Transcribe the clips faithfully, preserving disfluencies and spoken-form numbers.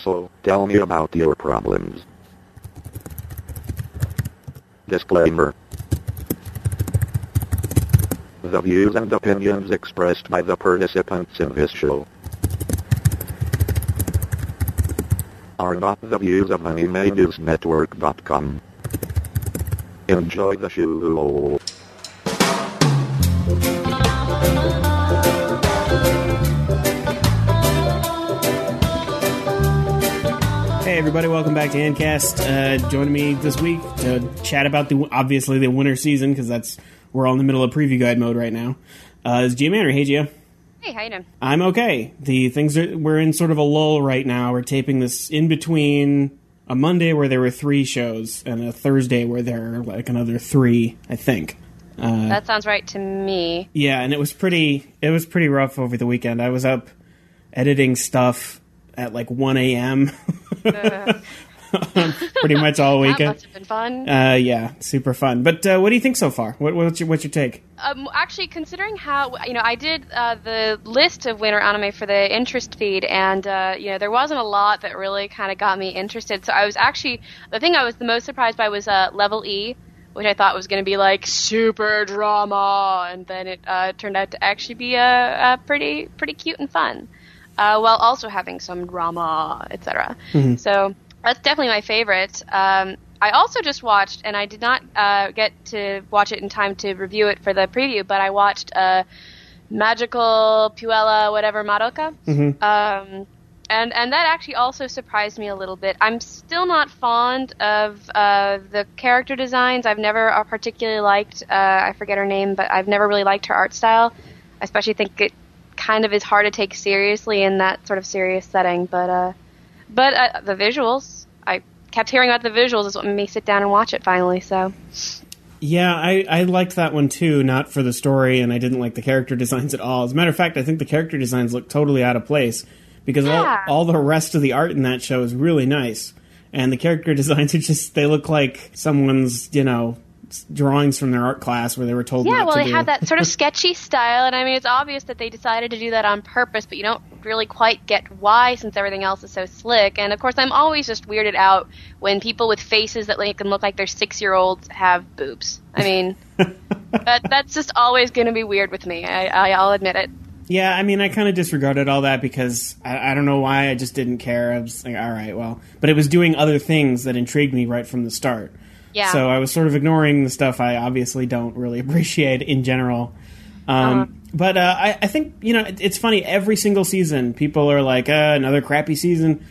So, tell me about your problems. Disclaimer. The views and opinions expressed by the participants in this show are not the views of Anime News Network dot com. Enjoy the show. Hey everybody, welcome back to Handcast. Uh, joining me this week to chat about the obviously the winter season, because that's we're all in the middle of preview guide mode right now. Uh, is Gio Manor. Hey Gio. Hey, how you doing? I'm okay. The things are we're in sort of a lull right now. We're taping this in between a Monday where there were three shows and a Thursday where there are like another three, I think. Uh, that sounds right to me. Yeah, and it was pretty. It was pretty rough over the weekend. I was up editing stuff at like one a.m. uh. pretty much all weekend. That must have been fun. Uh, yeah, super fun. But uh, what do you think so far? What, what's your what's your take? Um, actually, considering how you know, I did uh, the list of winter anime for the interest feed, and uh, you know, there wasn't a lot that really kind of got me interested. So I was actually the thing I was the most surprised by was uh, Level E, which I thought was going to be like super drama, and then it uh, turned out to actually be a, a pretty pretty cute and fun, uh, while also having some drama, et cetera. Mm-hmm. So that's definitely my favorite. Um, I also just watched, and I did not uh, get to watch it in time to review it for the preview, but I watched uh, Magical Puella whatever Madoka. Mm-hmm. Um, and, and that actually also surprised me a little bit. I'm still not fond of uh, the character designs. I've never uh, particularly liked, uh, I forget her name, but I've never really liked her art style. I especially think it kind of is hard to take seriously in that sort of serious setting, but... Uh, But uh, the visuals, I kept hearing about the visuals is what made me sit down and watch it finally, so. Yeah, I, I liked that one too, not for the story, and I didn't like the character designs at all. As a matter of fact, I think the character designs look totally out of place, because yeah. all, all the rest of the art in that show is really nice, and the character designs are just, they look like someone's, you know, drawings from their art class where they were told yeah, not well, to they do. have that sort of sketchy style, and I mean, it's obvious that they decided to do that on purpose, but you don't really quite get why, since everything else is so slick. And of course, I'm always just weirded out when people with faces that like, can look like they're six-year-olds have boobs. I mean, that that's just always going to be weird with me. I, I, I'll admit it. Yeah, I mean, I kind of disregarded all that because I, I don't know why, I just didn't care. I was like, all right, well. But it was doing other things that intrigued me right from the start. Yeah. So I was sort of ignoring the stuff I obviously don't really appreciate in general. Um, uh-huh. But uh, I, I think, you know, it, it's funny. Every single season, people are like, uh, another crappy season.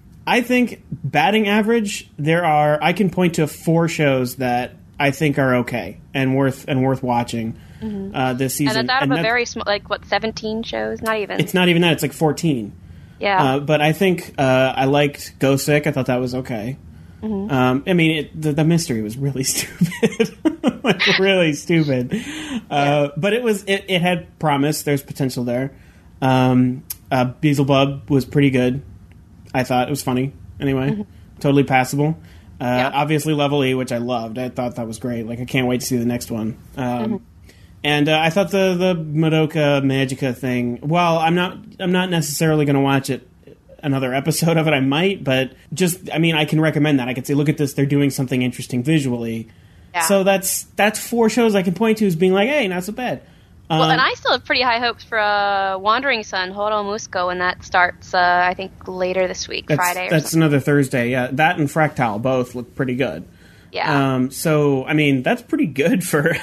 I think batting average, there are, I can point to four shows that I think are okay and worth and worth watching mm-hmm. uh, this season. And that's out of a very small, like, what, seventeen shows? Not even. It's not even that. It's like fourteen. Yeah. Uh, but I think uh, I liked Go Sick. I thought that was okay. Mm-hmm. Um, I mean, it, the, the mystery was really stupid, like really stupid. Uh, yeah. But it was it, it had promise. There's potential there. Um, uh, Beelzebub was pretty good. I thought it was funny. Anyway, mm-hmm. totally passable. Uh, yeah. Obviously, Level E, which I loved. I thought that was great. Like I can't wait to see the next one. Um, mm-hmm. And uh, I thought the the Madoka Magica thing. Well, I'm not I'm not necessarily going to watch it. Another episode of it, I might, but just, I mean, I can recommend that. I could say, look at this, they're doing something interesting visually. Yeah. So that's that's four shows I can point to as being like, hey, not so bad. Um, well, and I still have pretty high hopes for uh, Wandering Sun, Horo Musco, when that starts, uh, I think, later this week, that's, Friday or That's something. another Thursday, yeah. That and Fractal both look pretty good. Yeah. Um, so, I mean, that's pretty good for,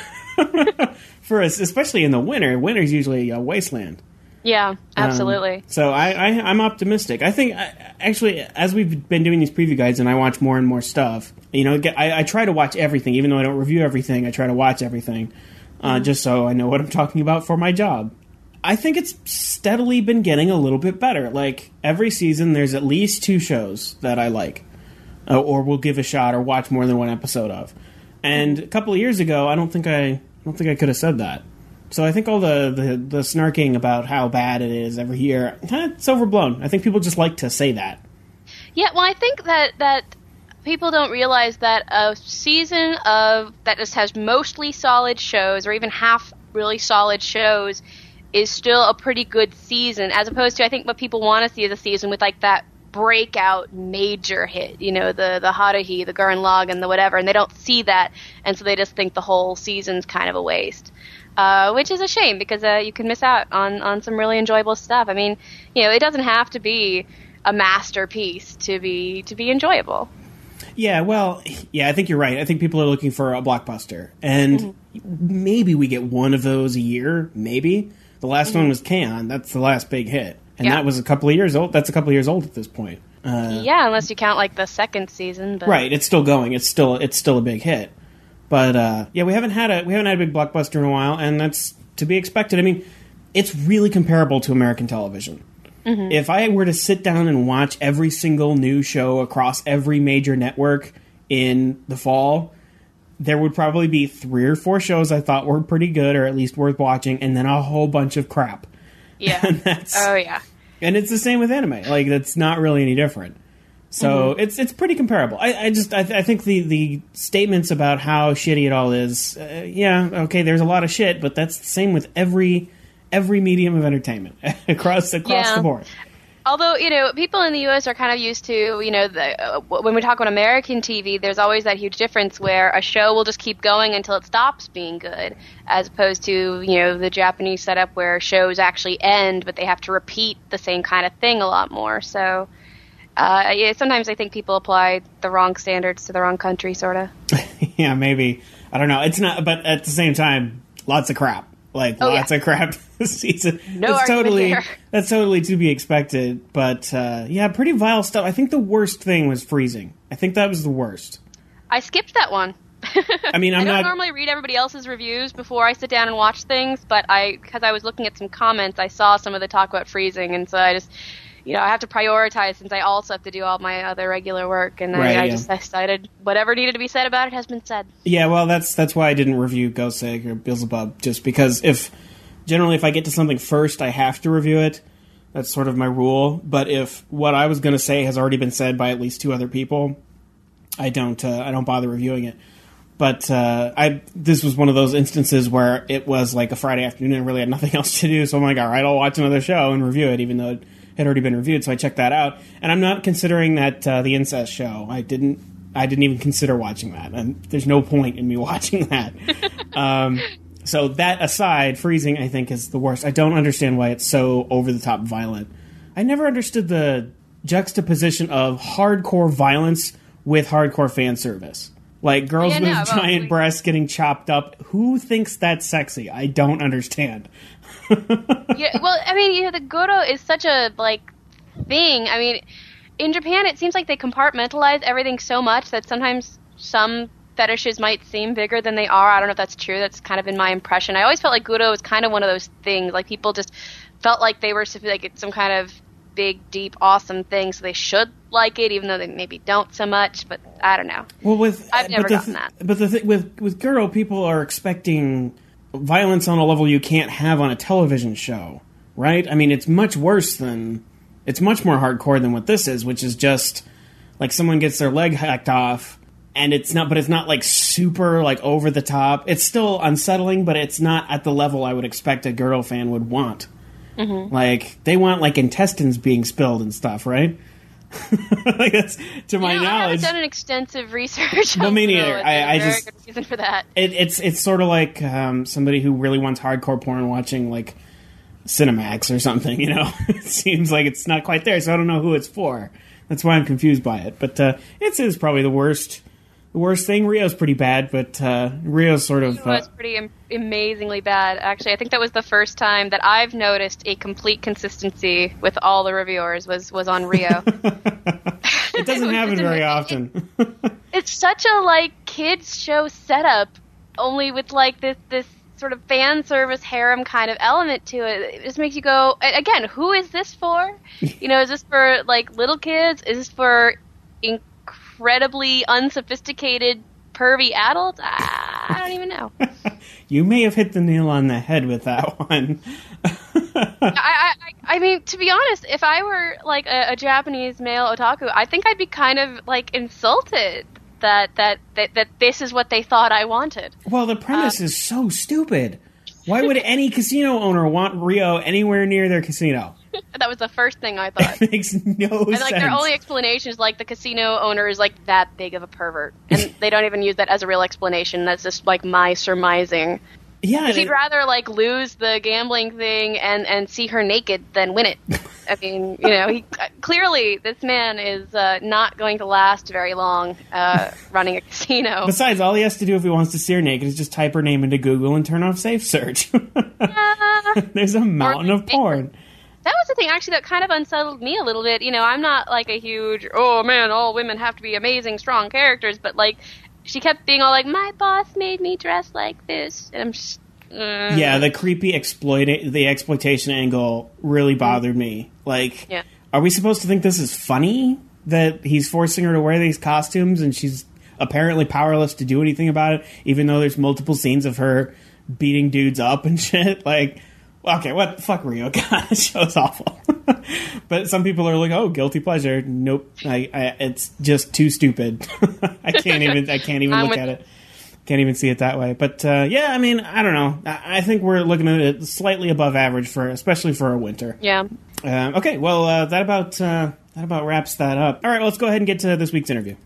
for us, especially in the winter. Winter's usually a wasteland. Yeah, absolutely. Um, so I, I, I'm optimistic. I think, I, actually, as we've been doing these preview guides and I watch more and more stuff, you know, I, I try to watch everything. Even though I don't review everything, I try to watch everything, uh, mm-hmm. just so I know what I'm talking about for my job. I think it's steadily been getting a little bit better. Like, every season, there's at least two shows that I like, uh, or will give a shot or watch more than one episode of. And a couple of years ago, I don't think I, I don't think I could have said that. So I think all the, the, the snarking about how bad it is every year, it's overblown. I think people just like to say that. Yeah, well, I think that, that people don't realize that a season of that just has mostly solid shows, or even half really solid shows, is still a pretty good season, as opposed to, I think, what people want to see is a season with, like, that breakout major hit, you know, the the Haruhi, the Gurren Lagann, the whatever, and they don't see that, and so they just think the whole season's kind of a waste. Uh, which is a shame, because uh, you can miss out on, on some really enjoyable stuff. I mean, you know, it doesn't have to be a masterpiece to be to be enjoyable. Yeah, well, yeah, I think you're right. I think people are looking for a blockbuster, and mm-hmm. maybe we get one of those a year. Maybe the last mm-hmm. one was K-On! That's the last big hit, and yeah. that was a couple of years old. That's a couple of years old at this point. Uh, yeah, unless you count like the second season. But. Right, it's still going. It's still it's still a big hit. But uh, yeah, we haven't had a we haven't had a big blockbuster in a while, and that's to be expected. I mean, it's really comparable to American television. Mm-hmm. If I were to sit down and watch every single new show across every major network in the fall, there would probably be three or four shows I thought were pretty good, or at least worth watching, and then a whole bunch of crap. Yeah. and that's, oh yeah. And it's the same with anime. Like, that's not really any different. So mm-hmm. it's it's pretty comparable. I, I just I, th- I think the, the statements about how shitty it all is, uh, yeah, okay, there's a lot of shit, but that's the same with every every medium of entertainment across across yeah. the board. Although, you know, people in the U S are kind of used to, you know, the, uh, when we talk about American T V, there's always that huge difference where a show will just keep going until it stops being good, as opposed to, you know, the Japanese setup where shows actually end, but they have to repeat the same kind of thing a lot more. So. Uh, yeah, sometimes I think people apply the wrong standards to the wrong country, sort of. Yeah, maybe. I don't know. It's not, but at the same time, lots of crap. Like, oh, lots yeah. of crap this season. No that's totally here. That's totally to be expected. But, uh, yeah, pretty vile stuff. I think the worst thing was Freezing. I think that was the worst. I skipped that one. I mean, I'm I don't not... normally read everybody else's reviews before I sit down and watch things, but I, because I was looking at some comments, I saw some of the talk about Freezing, and so I just... You know, I have to prioritize since I also have to do all my other regular work, and right, I, I yeah. just decided whatever needed to be said about it has been said. Yeah, well, that's that's why I didn't review Gosek or Beelzebub, just because if generally if I get to something first, I have to review it. That's sort of my rule. But if what I was going to say has already been said by at least two other people, I don't uh, I don't bother reviewing it. But uh, I this was one of those instances where it was like a Friday afternoon and really had nothing else to do, so I'm like, all right, I'll watch another show and review it, even though it had already been reviewed, so I checked that out. And I'm not considering that uh, the incest show. I didn't I didn't even consider watching that, and there's no point in me watching that. um, so that aside, Freezing, I think, is the worst. I don't understand why it's so over-the-top violent. I never understood the juxtaposition of hardcore violence with hardcore fan service. Like, girls yeah, with no, giant well, breasts getting chopped up. Who thinks that's sexy? I don't understand. Yeah, well, I mean, you know, the Goro is such a, like, thing. I mean, in Japan, it seems like they compartmentalize everything so much that sometimes some fetishes might seem bigger than they are. I don't know if that's true. That's kind of been my impression. I always felt like Goro was kind of one of those things. Like, people just felt like they were like some kind of big, deep, awesome thing, so they should like it, even though they maybe don't so much. But I don't know. Well, with I've never but the, gotten that. But the th- with with Goro, people are expecting violence on a level you can't have on a television show, right? I mean, it's much worse than it's much more hardcore than what this is, which is just like someone gets their leg hacked off, and it's not, but it's not like super like over the top. It's still unsettling, but it's not at the level I would expect a Goro fan would want. Mm-hmm. Like, they want, like, intestines being spilled and stuff, right? Like, that's, to my you know, knowledge... I haven't done an extensive research on no, me Goro. neither. It's I, a I very just... good reason for that. It, it's it's sort of like um, somebody who really wants hardcore porn watching, like, Cinemax or something, you know? It seems like it's not quite there, so I don't know who it's for. That's why I'm confused by it. But uh, it is probably the worst... The worst thing. Rio's pretty bad, but uh, Rio's sort of... It was uh, pretty am- amazingly bad, actually. I think that was the first time that I've noticed a complete consistency with all the reviewers was, was on Rio. It doesn't it happen was, very it, often. It, it's such a, like, kids show setup, only with, like, this, this sort of fan service harem kind of element to it. It just makes you go, again, who is this for? You know, is this for, like, little kids? Is this for... In- incredibly unsophisticated, pervy adults? I don't even know. You may have hit the nail on the head with that one. I, I, I mean, to be honest, if I were like a, a Japanese male otaku, I think I'd be kind of like insulted that that, that, that this is what they thought I wanted. Well, the premise uh, is so stupid. Why would any casino owner want Rio anywhere near their casino? That was the first thing I thought. It makes no and like sense. their only explanation is like the casino owner is like that big of a pervert, and they don't even use that as a real explanation. That's just like my surmising. Yeah, he'd rather like lose the gambling thing and, and see her naked than win it. I mean, you know, he clearly this man is uh, not going to last very long uh, running a casino. Besides, all he has to do if he wants to see her naked is just type her name into Google and turn off safe search. uh, There's a mountain of porn. That was the thing, actually, that kind of unsettled me a little bit. You know, I'm not like a huge, oh man, all women have to be amazing, strong characters, but like, she kept being all like, my boss made me dress like this, and I'm just... Mm. Yeah, the creepy exploit the exploitation angle really bothered me. Like, yeah. Are we supposed to think this is funny? That he's forcing her to wear these costumes and she's apparently powerless to do anything about it, even though there's multiple scenes of her beating dudes up and shit? Like... Okay, what the fuck, Rio? God, this show's awful. But some people are like, "Oh, guilty pleasure." Nope, I, I, it's just too stupid. I can't even. I can't even look at it. Can't even see it that way. But uh, yeah, I mean, I don't know. I, I think we're looking at it slightly above average for, especially for a winter. Yeah. Uh, okay, well, uh, that about uh, that about wraps that up. All right, well, let's go ahead and get to this week's interview.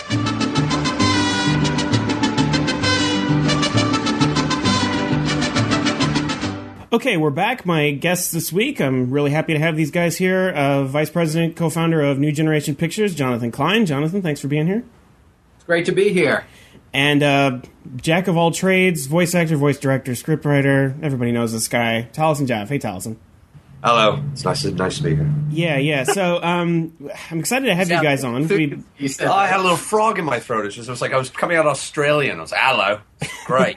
Okay, we're back. My guests this week, I'm really happy to have these guys here. Uh, Vice President, co-founder of New Generation Pictures, Jonathan Klein. Jonathan, thanks for being here. It's great to be here. And uh, jack of all trades, voice actor, voice director, scriptwriter. Everybody knows this guy. Taliesin Jaffe. Hey, Taliesin. Hello. It's nice to, nice to be here. Yeah, yeah. So um, I'm excited to have you guys on. We, you said, oh, I had a little frog in my throat. It was, just, it was like I was coming out Australian. I was like, hello. Great.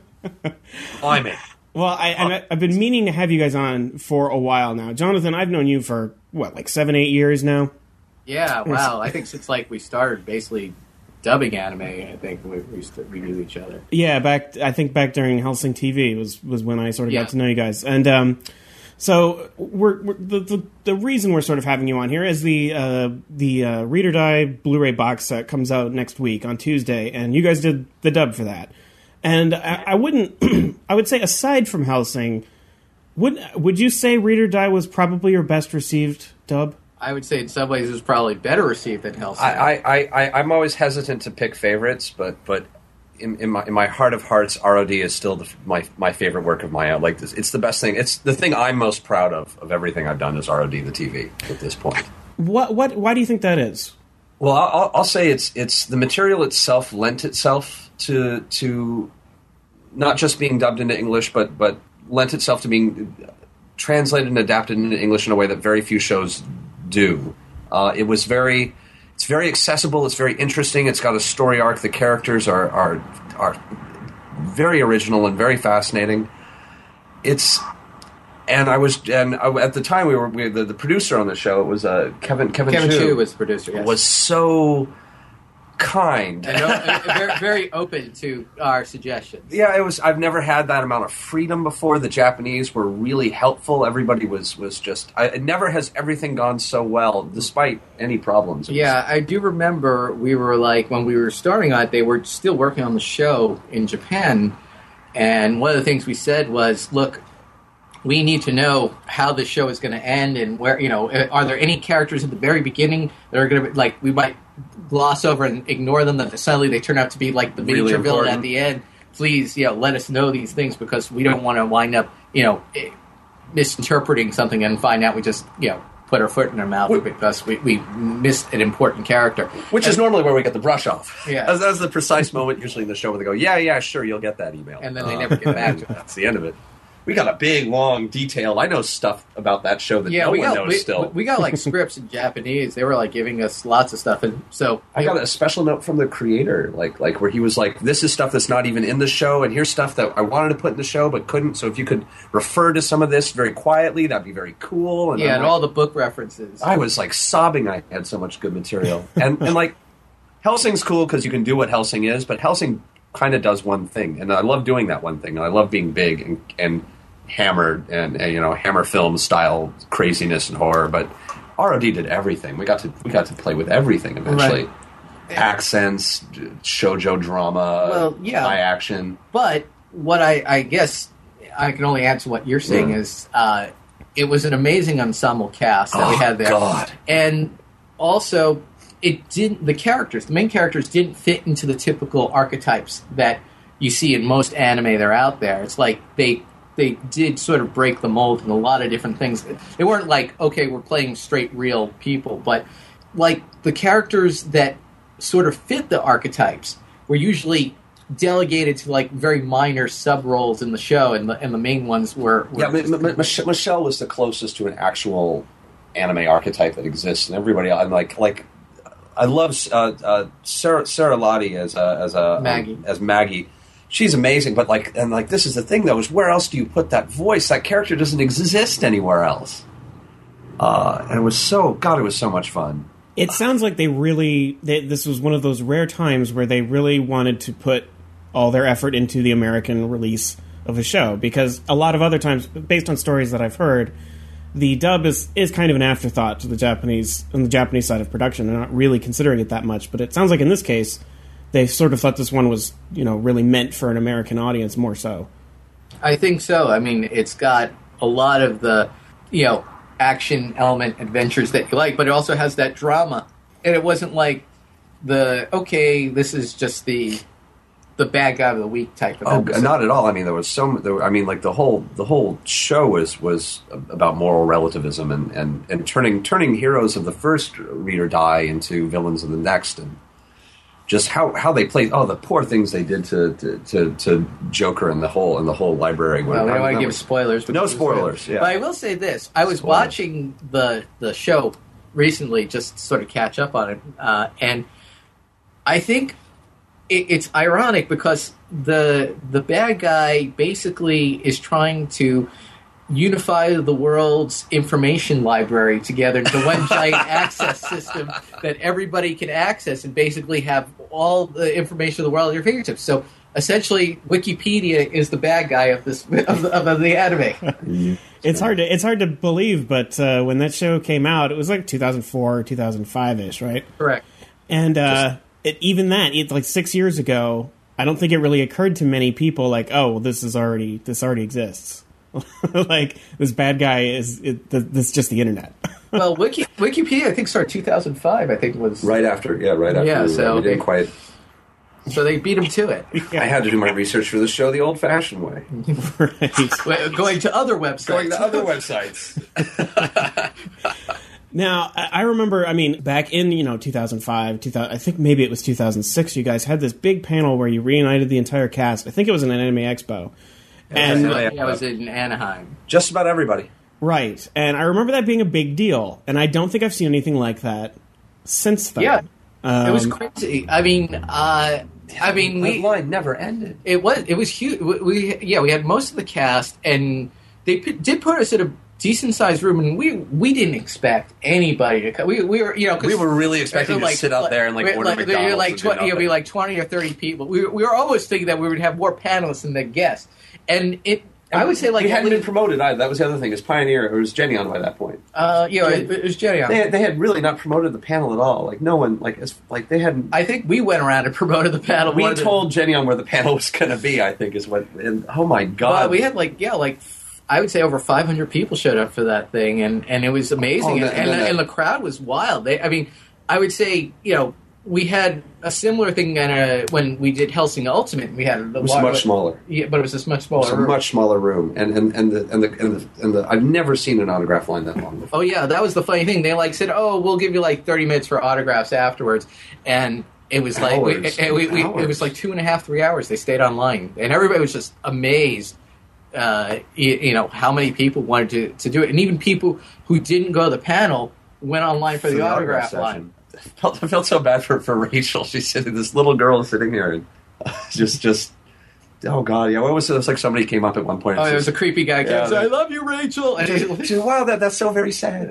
I'm in. Well, I, I, I've been meaning to have you guys on for a while now. Jonathan, I've known you for, what, like seven, eight years now? Yeah, wow. I think since, like, we started basically dubbing anime, I think we we, st- we knew each other. Yeah, back I think back during Hellsing T V was, was when I sort of yeah. got to know you guys. And um, so we're, we're the, the the reason we're sort of having you on here is the, uh, the uh, Read or Die Blu-ray box set comes out next week on Tuesday, and you guys did the dub for that. And I, I wouldn't, I would say aside from Hellsing, would would you say Read or Die was probably your best received dub? I would say in some ways it was probably better received than Hellsing. I, I, I, I'm always hesitant to pick favorites, but but in, in my in my heart of hearts, R O D is still the, my my favorite work of mine. Like this, it's the best thing. It's the thing I'm most proud of of everything I've done is R O D the T V at this point. What what? Why do you think that is? Well, I'll, I'll say it's it's the material itself lent itself to to not just being dubbed into English, but but lent itself to being translated and adapted into English in a way that very few shows do. Uh, it was very it's very accessible. It's very interesting. It's got a story arc. The characters are are are very original and very fascinating. It's and I was and I, at the time we were we, the, the producer on the show. It was uh, Kevin Kevin Kevin Chu, Chu was the producer. Yes. Was so kind and uh, very, very open to our suggestions. Yeah, it was. I've never had that amount of freedom before. The Japanese were really helpful. Everybody was was just. I, it never has everything gone so well, despite any problems. It Yeah, was, I do remember we were like when we were starting on it, they were still working on the show in Japan, and one of the things we said was, "Look, we need to know how the show is going to end, and where you know are there any characters at the very beginning that are going to be like we might." gloss over and ignore them, that suddenly they turn out to be like the major really villain at the end. Please, you know, let us know these things because we don't want to wind up, you know, misinterpreting something and find out we just, you know, put our foot in our mouth Which, because we, we missed an important character. Which and, is normally where we get the brush off. Yeah. That's, that's the precise moment usually in the show where they go, yeah, yeah, sure, you'll get that email. And then they uh, never get back to it. That's the end of it. We got a big, long, detailed... I know stuff about that show that yeah, no we one got, knows we, still. We got, like, scripts in Japanese. They were, like, giving us lots of stuff. And so I got a special note from the creator, like, like where he was like, this is stuff that's not even in the show, and here's stuff that I wanted to put in the show but couldn't, so if you could refer to some of this very quietly, that'd be very cool. And yeah, I'm and like, all the book references. I was, like, sobbing I had so much good material. and, and, like, Hellsing's cool because you can do what Hellsing is, but Hellsing kind of does one thing, and I love doing that one thing, and I love being big and... and Hammered and, and you know Hammer film style craziness and horror, but R O D did everything. We got to we got to play with everything eventually. Right. Accents, shoujo drama, well, yeah. high action. But what I, I guess I can only add to what you're saying yeah. is uh, it was an amazing ensemble cast that oh, we had there. God. And also, it didn't. The characters, the main characters, didn't fit into the typical archetypes that you see in most anime that are out there. It's like they they did sort of break the mold in a lot of different things. They weren't like, okay, we're playing straight real people, but like the characters that sort of fit the archetypes were usually delegated to like very minor sub roles in the show, and the and the main ones were, were yeah. M- M- M- Michelle was the closest to an actual anime archetype that exists, and everybody else, I'm like like I love uh, uh, Sarah Sarah Lottie as a, as a Maggie um, as Maggie. She's amazing, but like and like this is the thing though, is where else do you put that voice? That character doesn't exist anywhere else. Uh, and it was so God, it was so much fun. It sounds like they really they, this was one of those rare times where they really wanted to put all their effort into the American release of a show, because a lot of other times, based on stories that I've heard, the dub is, is kind of an afterthought to the Japanese on the Japanese side of production. They're not really considering it that much, but it sounds like in this case they sort of thought this one was, you know, really meant for an American audience more so. I think so. I mean, it's got a lot of the, you know, action element adventures that you like, but it also has that drama. And it wasn't like the, okay, this is just the the bad guy of the week type of oh, episode. Not at all. I mean, there was so. There were, I mean, like the whole the whole show was was about moral relativism and, and, and turning turning heroes of the first read or die into villains of the next, and just how, how they played. Oh, the poor things they did to to, to, to Joker and the whole and the whole library. Well, I don't want to give was, spoilers. No spoilers. Yeah. But I will say this: I was Spoilers. watching the the show recently, just to sort of catch up on it, uh, and I think it, it's ironic because the the bad guy basically is trying to unify the world's information library together into one giant access system that everybody can access and basically have all the information of the world at your fingertips. So essentially, Wikipedia is the bad guy of this of the, of the anime. It's hard to it's hard to believe, but uh, when that show came out, it was like two thousand four or two thousand five ish, right? Correct. And uh, it, even that, it's like six years ago. I don't think it really occurred to many people, like, oh, well, this is already this already exists. Like, this bad guy is it, this is just the internet. Well, Wiki, Wikipedia, I think, started two thousand five. I think was right after. Yeah, right after. Yeah, we, so we didn't they- quite. So they beat him to it. I had to do my research for the show the old-fashioned way, Right. Well, going to other websites. going to other websites. Now, I I remember, I mean, back in, you know, two thousand five, two thousand, I think maybe it was two thousand six, you guys had this big panel where you reunited the entire cast. I think it was an Anime Expo. And yeah, I was in Anaheim. Just about everybody. right. And I remember that being a big deal. And I don't think I've seen anything like that since then. Yeah, Um, it was crazy. I mean, uh, I mean, The we line never ended. it was it was huge. We, we yeah, we had most of the cast, and they p- did put us in a decent sized room, and we we didn't expect anybody to come. We we were you know 'cause We were really expecting to sit out there and, like, we- order there were McDonald's like and do twenty, you know, be nothing. like twenty or thirty people. We were, we were almost thinking that we would have more panelists than the guests, and it. I would say like we at hadn't been least- promoted either. That was the other thing. Is Pioneer or was Jenny on by that point? uh, you know, it, it was Jerry. They had, they had really not promoted the panel at all. Like no one, like as like they hadn't. I think we went around and promoted the panel. we more than- told Jenny on where the panel was going to be. I think is what. And oh my Well, god, we had like yeah, like I would say over five hundred people showed up for that thing, and, and it was amazing, Oh, and, and and, then the, that- and the crowd was wild. They, I mean, I would say you know we had a similar thing in a, when we did Helsing Ultimate. We had the it was much smaller. yeah, but it was just much It smaller. was a room. much smaller room, and and and the and the and the, and the I've never seen an autograph line that long before. Oh yeah, that was the funny thing. They like said, "Oh, we'll give you like thirty minutes for autographs afterwards," and it was like we, Hours and we, we, and it was like two and a half, three hours. They stayed online, and everybody was just amazed. Uh, you, you know how many people wanted to, to do it, and even people who didn't go to the panel went online for, the, autograph, line. I felt, I felt so bad for, for Rachel. She's sitting, this little girl is sitting here, and just just oh god, yeah. What was it? It was like somebody came up at one point. Oh, And there was a creepy guy. Yeah, Yeah, said, they- "I love you, Rachel." And it, she said, wow, that that's so very sad.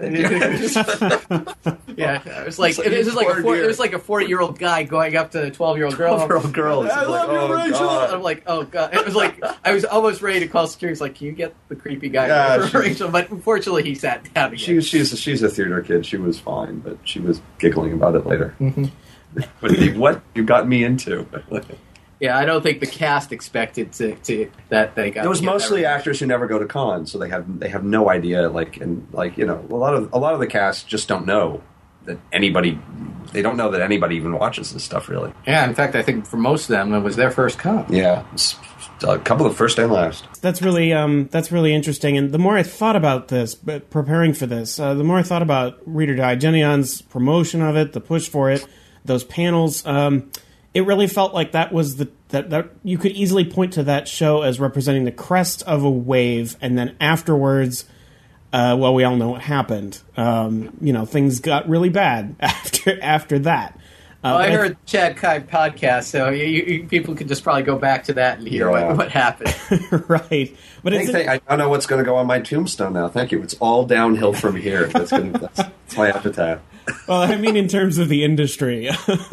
yeah, it was like It's like, it was you like a poor four, it dear. was like a forty year old guy going up to a twelve year old girl. twelve-year-old girl. It's I like, love oh, you, Rachel. God. And I'm like, oh god. It was like I was almost ready to call security. It's like, can you get the creepy guy Yeah, for she- Rachel? But unfortunately, he sat down again. She was she's she's a theater kid. She was fine, but she was giggling about it later. Mm-hmm. But the, what you got me into? Yeah, I don't think the cast expected to, to that they got. It was mostly that actors who never go to cons, so they have they have no idea. Like and like you know, a lot of a lot of the cast just don't know that anybody. They don't know that anybody even watches this stuff, really. Yeah, in fact, I think for most of them, it was their first con. Yeah, it's a couple of first and last. That's really um, that's really interesting. And the more I thought about this, but preparing for this, uh, the more I thought about Read or Die. Jenny On's promotion of it, the push for it, those panels. Um, it really felt like that was the that, that you could easily point to that show as representing the crest of a wave, and then afterwards. Uh, well, we all know what happened. Um, you know, things got really bad after after that. Uh, well, I heard the Chad Kai podcast, so you, you, people could just probably go back to that and hear yeah. what, what happened. Right. But it's, I don't know what's going to go on my tombstone now. Thank you. It's all downhill from here. That's, gonna, that's, that's my epitaph. Well, I mean, in terms of the industry.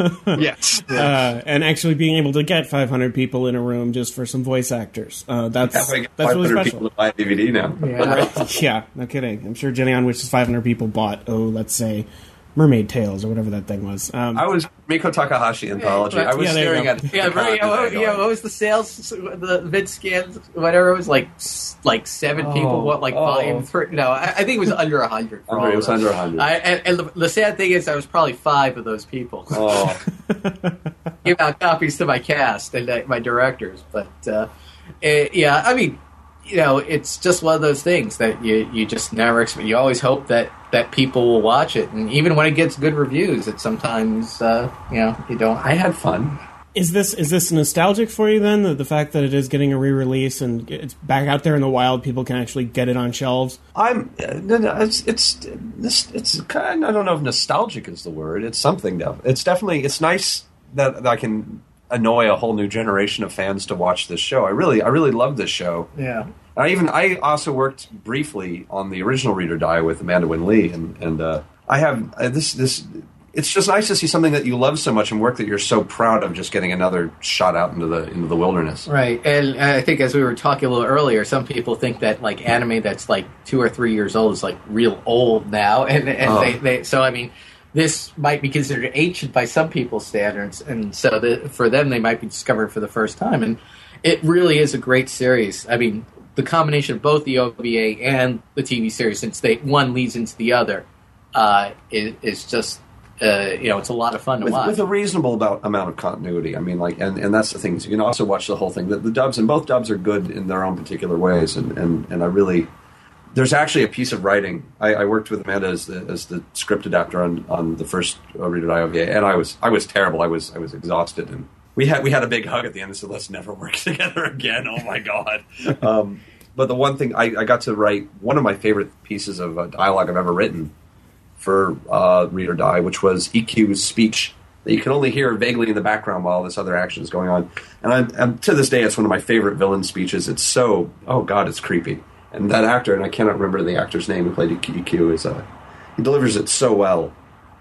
Yes. Uh, and actually being able to get five hundred people in a room just for some voice actors. Uh, that's yeah, that's really special. People to buy a D V D now. Yeah. Right. Yeah, no kidding. I'm sure Jenny On wishes five hundred people bought, oh, let's say, Mermaid Tales or whatever that thing was. Um, I was Miko Takahashi anthology. Yeah, I was yeah, staring go. at Yeah, right, yeah, what, yeah, what was the sales? The vid scans, whatever it was, like like seven Oh, people. What, like oh. volume three? No, I, I think it was under a hundred. Under, it was under a hundred. And, and the, the sad thing is, I was probably five of those people. Oh, Give out copies to my cast and uh, my directors, but uh, it, yeah, I mean, you know, it's just one of those things that you you just never expect. You always hope that. that people will watch it, and even when it gets good reviews, it sometimes uh, you know you don't. I had fun. Is this is this nostalgic for you then? The, the fact that it is getting a re-release and it's back out there in the wild, people can actually get it on shelves. I'm. Uh, no, no, it's it's this. It's kind. I don't know if nostalgic is the word. It's something though. It's definitely. It's nice that, that I can annoy a whole new generation of fans to watch this show. I really, I really love this show. Yeah. I even I also worked briefly on the original Read or Die with Amanda Wynn Lee, and and uh, I have uh, this this. It's just nice to see something that you love so much and work that you're so proud of just getting another shot out into the into the wilderness. Right, and I think as we were talking a little earlier, some people think that like anime that's like two or three years old is like real old now, and and Oh. they, they so I mean. This might be considered ancient by some people's standards, and so the, for them, they might be discovered for the first time. And it really is a great series. I mean, the combination of both the O V A and the T V series, since they one leads into the other, uh, is, is just uh, you know it's a lot of fun to With, watch. with a reasonable about, amount of continuity. I mean, like, and, and that's the thing. Is you can also watch the whole thing. The, the dubs and both dubs are good in their own particular ways, and, and, and I really. There's actually a piece of writing. I, I worked with Amanda as the, as the script adapter on, on the first uh, Read or Die O V A, and I was I was terrible. I was I was exhausted, and we had we had a big hug at the end and said, "Let's never work together again." Oh my god! um, but the one thing I, I got to write one of my favorite pieces of uh, dialogue I've ever written for uh, Read or Die, which was E Q's speech that you can only hear vaguely in the background while this other action is going on. And, I, and to this day, it's one of my favorite villain speeches. It's so oh god, it's creepy. And that actor, and I cannot remember the actor's name who played E Q, is uh, he delivers it so well.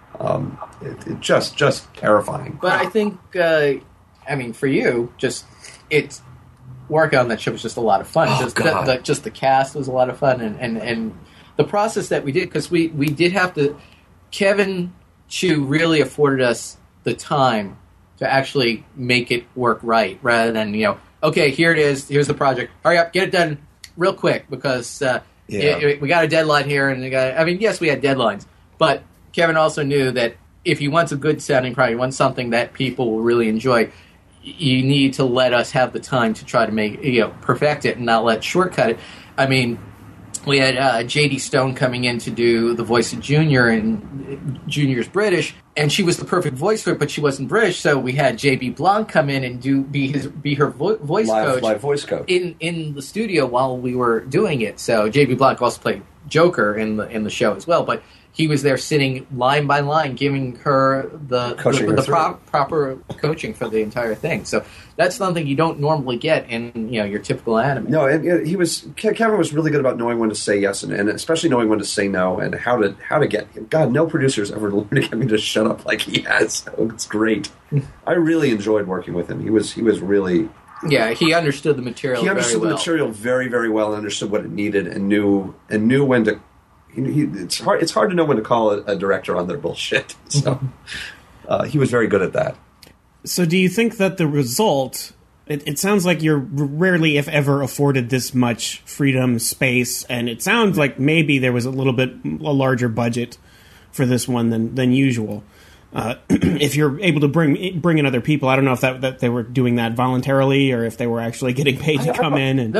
Um, it, it just, just terrifying. But I think, uh, I mean, for you, just it's working on that show was just a lot of fun. Oh, just, the, God. the, just the cast was a lot of fun, and, and, and the process that we did, because we, we did have to. Kevin Chu really afforded us the time to actually make it work right, rather than you know, okay, here it is, here's the project, hurry up, get it done. Real quick, because uh, Yeah. it, it- we got a deadline here, and we got, I mean, yes, we had deadlines, but Kevin also knew that if he wants a good sounding product, he wants something that people will really enjoy, y- you need to let us have the time to try to make, you know, perfect it and not let shortcut it. I mean, we had uh, J D Stone coming in to do the voice of Junior, and Junior's British, and she was the perfect voice for it, but she wasn't British, so we had J B Blanc come in and do be his be her vo- voice live, coach live voice coach. in in the studio while we were doing it. So J B Blanc also played Joker in the in the show as well, but he was there sitting line by line, giving her the Coaching the, her the through. prop, proper coaching for the entire thing. So that's something you don't normally get in you know your typical anime. No, and, and he was Ke- Kevin was really good about knowing when to say yes and, and especially knowing when to say no and how to how to get. God, no producer's ever learned to get me to shut up like he has. So it's great. I really enjoyed working with him. He was he was really Yeah, he understood the material. he understood very well. the material very very well and understood what it needed and knew and knew when to. He, he, it's hard. It's hard to know when to call a, a director on their bullshit. So uh, he was very good at that. So do you think that the result It, it sounds like you're rarely, if ever, afforded this much freedom, space, and it sounds like maybe there was a little bit a larger budget for this one than than usual. Uh, if you're able to bring bring in other people, I don't know if that, that they were doing that voluntarily or if they were actually getting paid to come in. And no,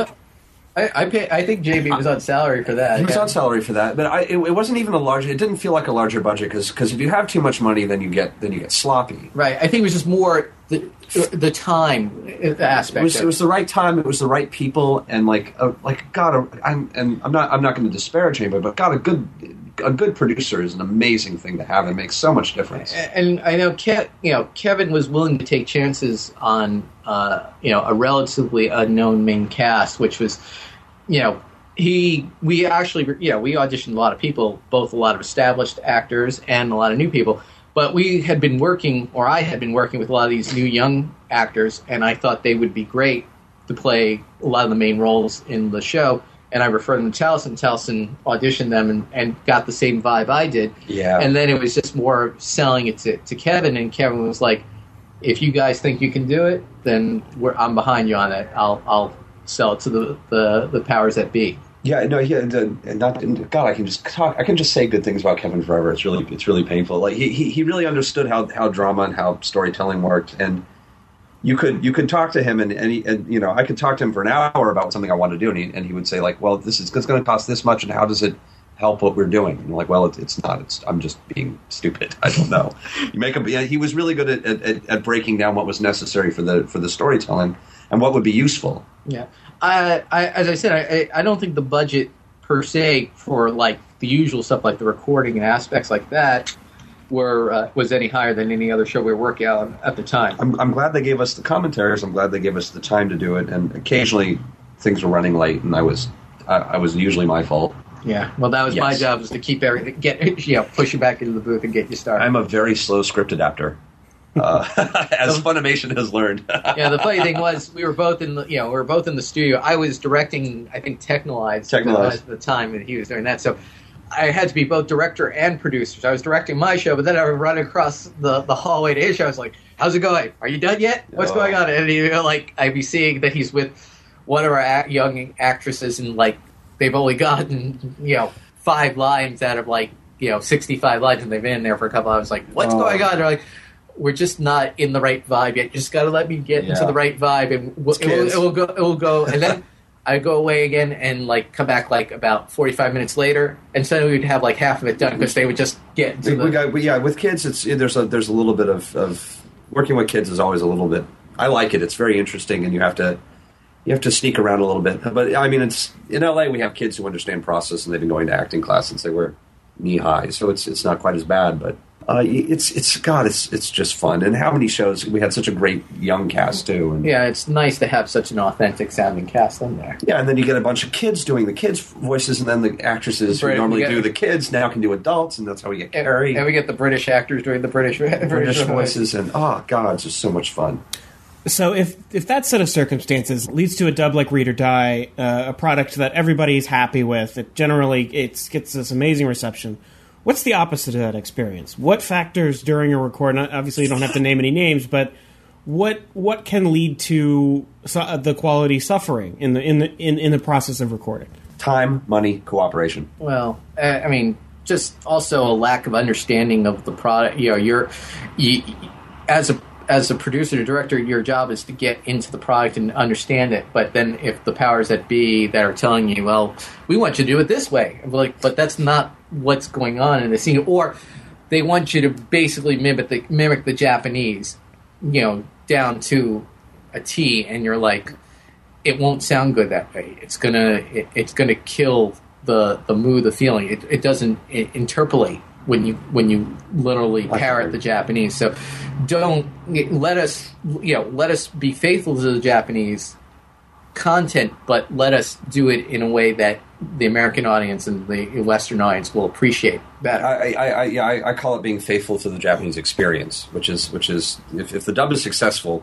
I I, pay, I think J B was on salary for that. He was yeah. on salary for that, but I, it, it wasn't even a large. It didn't feel like a larger budget because if you have too much money, then you get then you get sloppy. Right. I think it was just more the the time aspect. It was, of it was the right time. It was the right people, and like a, like God, a, I'm and I'm not I'm not going to disparage anybody, but God, a good a good producer is an amazing thing to have. It makes so much difference. And I know, Ke- you know, Kevin was willing to take chances on, uh, you know, a relatively unknown main cast, which was, you know, he we actually, you know, we auditioned a lot of people, both a lot of established actors and a lot of new people. But we had been working, or I had been working with a lot of these new young actors, and I thought they would be great to play a lot of the main roles in the show. And I referred them to Taliesin. Taliesin auditioned them and, and got the same vibe I did. Yeah. And then it was just more selling it to, to Kevin, and Kevin was like, if you guys think you can do it, then we're, I'm behind you on it. I'll I'll sell it to the, the, the powers that be. Yeah, no, yeah, and not and God. I can just talk. I can just say good things about Kevin forever. It's really, it's really painful. Like he, he, he really understood how, how drama and how storytelling worked, and you could, you could talk to him, and, and, he, and you know, I could talk to him for an hour about something I wanted to do, and he, and he would say like, well, this is it's going to cost this much, and how does it help what we're doing? And I'm like, well, it, it's not. It's I'm just being stupid. I don't know. You make a. Yeah, he was really good at, at, at breaking down what was necessary for the for the storytelling and what would be useful. Yeah. I, I, as I said, I, I don't think the budget per se for like the usual stuff like the recording and aspects like that were uh, was any higher than any other show we were working on at the time. I'm, I'm glad they gave us the commentaries. I'm glad they gave us the time to do it. And occasionally things were running late, and I was I, I was usually my fault. Yeah. Well, that was Yes. my job, was to keep everything, get you know, push you back into the booth and get you started. I'm a very slow script adapter, uh, as Funimation has learned. Yeah, the funny thing was, we were both in the, you know, we were both in the studio. I was directing, I think, Technolize Technolize. at the time, and he was doing that. So I had to be both director and producer. So I was directing my show, but then I would run across the, the hallway to his show. I was like, "How's it going? Are you done yet? What's Oh. going on?" And you know, like, I'd be seeing that he's with one of our act- young actresses, and like they've only gotten, you know, five lines out of like, you know, sixty-five lines, and they've been in there for a couple hours. Like, what's Oh. going on? They're like, we're just not in the right vibe yet. You just got to let me get Yeah. into the right vibe, and we'll, it, will, kids. it will go. It will go, and then I go away again, and like come back like about forty-five minutes later, and suddenly we'd have like half of it done because they would just get into we, the. we got, we, yeah, with kids, it's there's a there's a little bit of, of working with kids is always a little bit. I like it. It's very interesting, and you have to you have to sneak around a little bit. But I mean, it's in L A. We have kids who understand process, and they've been going to acting class since they were knee high, so it's it's not quite as bad. But uh, it's it's God, it's it's just fun. And how many shows we had such a great young cast too. And, Yeah, it's nice to have such an authentic sounding cast in there. Yeah, and then you get a bunch of kids doing the kids' voices, and then the actresses who Right, normally you get- do the kids now can do adults, and that's how we get Carrie. And we get the British actors doing the British British, British voices, and oh god, it's just so much fun. So if if that set of circumstances leads to a dub like Read or Die, uh, a product that everybody's happy with, it generally it's gets this amazing reception. What's the opposite of that experience? What factors during a record? Obviously, you don't have to name any names, but what what can lead to su- the quality suffering in the in the in, in the process of recording? Time, money, cooperation. Well, uh, I mean, just also a lack of understanding of the product. You know, you're you, as a as a producer or director, your job is to get into the product and understand it. But then, if the powers that be that are telling you, "Well, we want you to do it this way," like, but that's not what's going on in the scene, or they want you to basically mimic the mimic the Japanese, you know, down to a T, and you're like, it won't sound good that way. It's gonna it, it's gonna kill the the mood, the feeling. It, it doesn't it, interpolate when you when you literally parrot the Japanese. So don't let us you know let us be faithful to the Japanese content, but let us do it in a way that the American audience and the Western audience will appreciate better. I, I, I, yeah, I, I call it being faithful to the Japanese experience, which is which is if, if the dub is successful,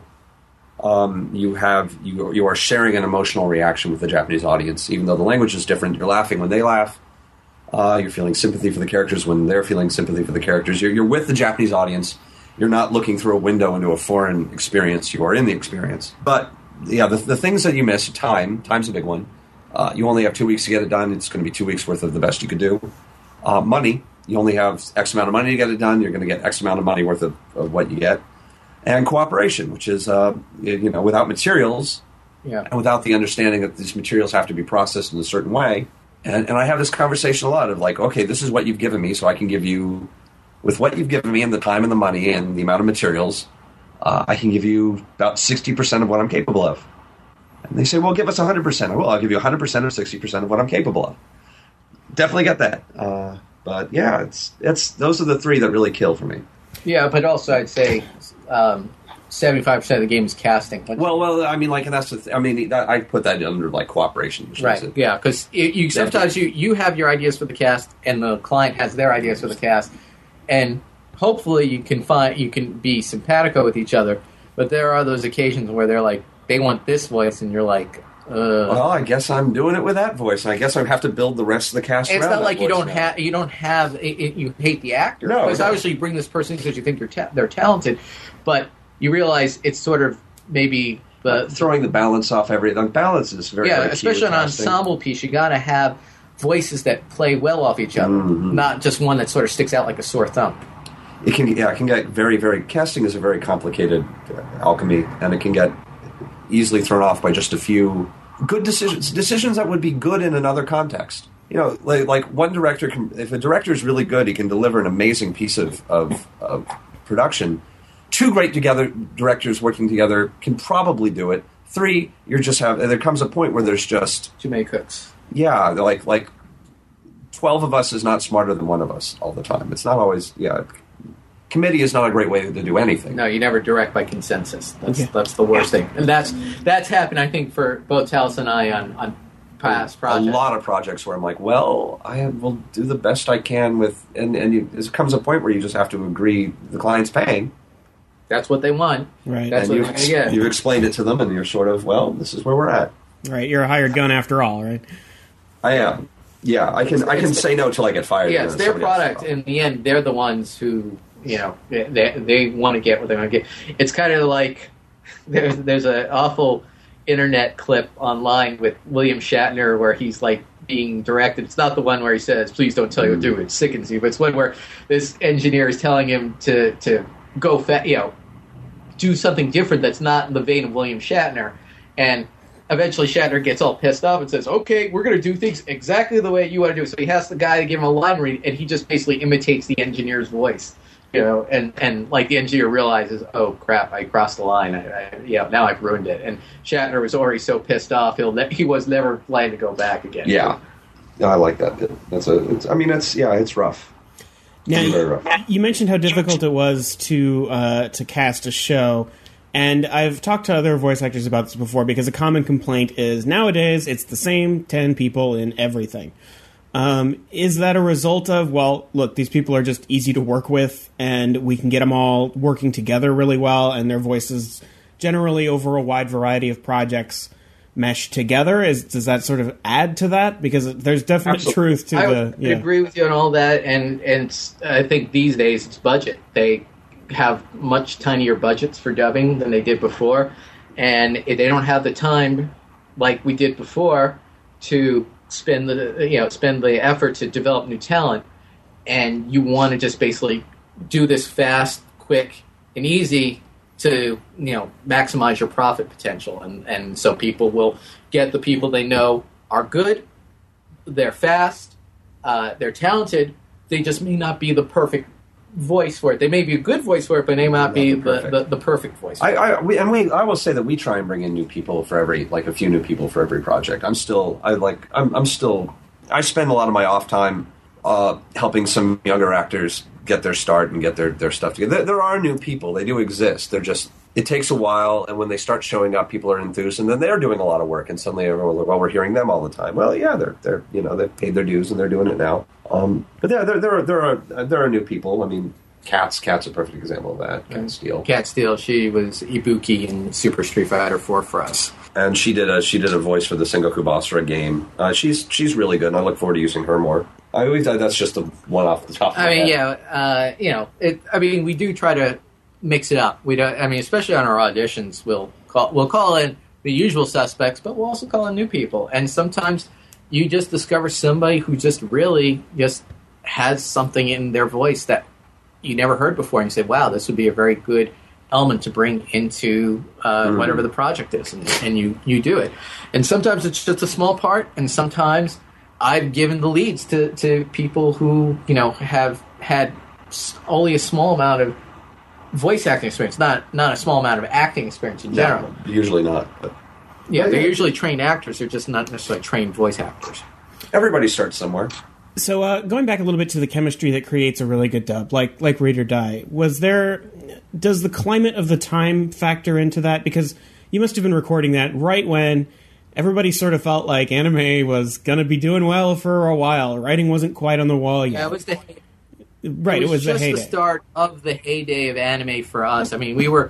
um, you have you you are sharing an emotional reaction with the Japanese audience, even though the language is different. You're laughing when they laugh. Uh, you're feeling sympathy for the characters when they're feeling sympathy for the characters. You're, you're with the Japanese audience. You're not looking through a window into a foreign experience. You are in the experience. But yeah, the, the things that you miss, time, time's a big one. Uh, you only have two weeks to get it done. It's going to be two weeks worth of the best you could do. Uh, money, you only have X amount of money to get it done. You're going to get X amount of money worth of, of what you get. And cooperation, which is, uh, you know, without materials, yeah. and without the understanding that these materials have to be processed in a certain way. And, and I have this conversation a lot of like, okay, this is what you've given me, so I can give you, with what you've given me and the time and the money and the amount of materials, uh, I can give you about sixty percent of what I'm capable of. And they say, well, give us one hundred percent. Well, I'll give you one hundred percent of sixty percent of what I'm capable of. Definitely get that. Uh, but yeah, it's it's those are the three that really kill for me. Yeah, but also I'd say um, seventy-five percent of the game is casting. Well, well, I mean, like, and that's the th- I mean, that, I put that under like cooperation, which right? is it. Yeah, because you sometimes you you have your ideas for the cast, and the client has their ideas for the cast, and hopefully you can find you can be simpatico with each other. But there are those occasions where they're like, they want this voice, and you're like, uh. well, I guess I'm doing it with that voice, and I guess I have to build the rest of the cast. It's around not that like you voice don't now. have you don't have it, it, you hate the actor. No, because no. obviously you bring this person because you think they're ta- they're talented, but you realize it's sort of maybe the throwing the balance off everything. Like, balance is very yeah, very key especially with an casting. ensemble piece. You got to have voices that play well off each other, Mhm. not just one that sort of sticks out like a sore thumb. It can yeah, it can get very very casting is a very complicated uh, alchemy, and it can get easily thrown off by just a few good decisions, decisions that would be good in another context. You know, like, like one director can, if a director is really good, he can deliver an amazing piece of, of, of production. Two great together directors working together can probably do it. Three, you're just have. There comes a point where there's just Too many cooks. yeah, like like twelve of us is not smarter than one of us all the time. It's not always yeah. Committee is not a great way to do anything. No, you never direct by consensus. That's Okay. that's the worst thing, and that's that's happened. I think for both Talis and I on on past projects. A lot of projects where I'm like, well, I will do the best I can with, and and you, there comes a point where you just have to agree the client's paying, That's what they want. Right. That's and what you've, they're going to get. you've explained it to them, and you're sort of, well, this is where we're at. Right. You're a hired gun after all, right? I am. Yeah, I can I can say no till I get fired. Yeah, and it's then their somebody else product. will. In the end, they're the ones who, you know, they they want to get what they want to get. It's kind of like there's there's an awful internet clip online with William Shatner where he's like being directed. It's not the one where he says, "Please don't tell you what to do. It sickens you." But it's one where this engineer is telling him to to go fa- you know, do something different that's not in the vein of William Shatner, and eventually Shatner gets all pissed off and says, "Okay, we're going to do things exactly the way you want to do it." So he has the guy to give him a line read, and he just basically imitates the engineer's voice, you know, and, and like the engineer realizes, "Oh crap, I crossed the line. I, I, yeah, now I've ruined it." And Shatner was already so pissed off, he'll ne- he was never planning to go back again. Yeah, yeah, I like that bit. That's a. It's, I mean, it's yeah, it's rough. Now, It's very rough. you mentioned how difficult it was to uh, to cast a show, and I've talked to other voice actors about this before because a common complaint is nowadays it's the same ten people in everything. Um, is that a result of, well, look, these people are just easy to work with, and we can get them all working together really well, and their voices generally over a wide variety of projects mesh together? Is does that sort of add to that? Because there's definite Absolutely. truth to I the. would Yeah. agree with you on all that, and and it's, I think these days it's budget. They have much tinier budgets for dubbing than they did before, and they don't have the time like we did before to spend the you know spend the effort to develop new talent. And you want to just basically do this fast, quick, and easy to you know maximize your profit potential, and and so people will get the people they know are good. They're fast, uh, they're talented, they just may not be the perfect voice for it. They may be a good voice for it, but they may not, Not be the the, perfect. the, the perfect voice for I, it. I we, and we I will say that we try and bring in new people for every like a few new people for every project. I'm still I like I'm I'm still I spend a lot of my off time uh, helping some younger actors get their start and get their, their stuff together. There, there are new people. They do exist. They're just it takes a while, and when they start showing up, people are enthused, and then they're doing a lot of work, and suddenly everyone, well, we're hearing them all the time. Well, yeah, they're they're you know they've paid their dues and they're doing it now. Um, but yeah, there there are there are there are new people. I mean, Cats Cats a perfect example of that. Cat Steel. Cat Steel, she was Ibuki in Super Street Fighter four for us. And she did a she did a voice for the Sengoku Basara game. Uh, she's she's really good, and I look forward to using her more. I always that's just a one off the top. Of my I mean, head. yeah, uh, you know, it, I mean, we do try to mix it up. We don't. I mean, especially on our auditions, we'll call we'll call in the usual suspects, but we'll also call in new people. And sometimes you just discover somebody who just really just has something in their voice that you never heard before, and you say, wow, this would be a very good element to bring into uh, mm. whatever the project is, and, and you, you do it. And sometimes it's just a small part, and sometimes I've given the leads to, to people who, you know, have had only a small amount of voice acting experience, not not a small amount of acting experience in general. No, usually not. But. Yeah, they're usually trained actors. They're just not necessarily trained voice actors. Everybody starts somewhere. So uh, going back a little bit to the chemistry that creates a really good dub, like like Read or Die, was there? Does the climate of the time factor into that? Because you must have been recording that right when everybody sort of felt like anime was going to be doing well for a while. Writing wasn't quite on the wall yet. Yeah, it was the right. It was, it was the heyday. just the start of the heyday of anime for us. I mean, we were.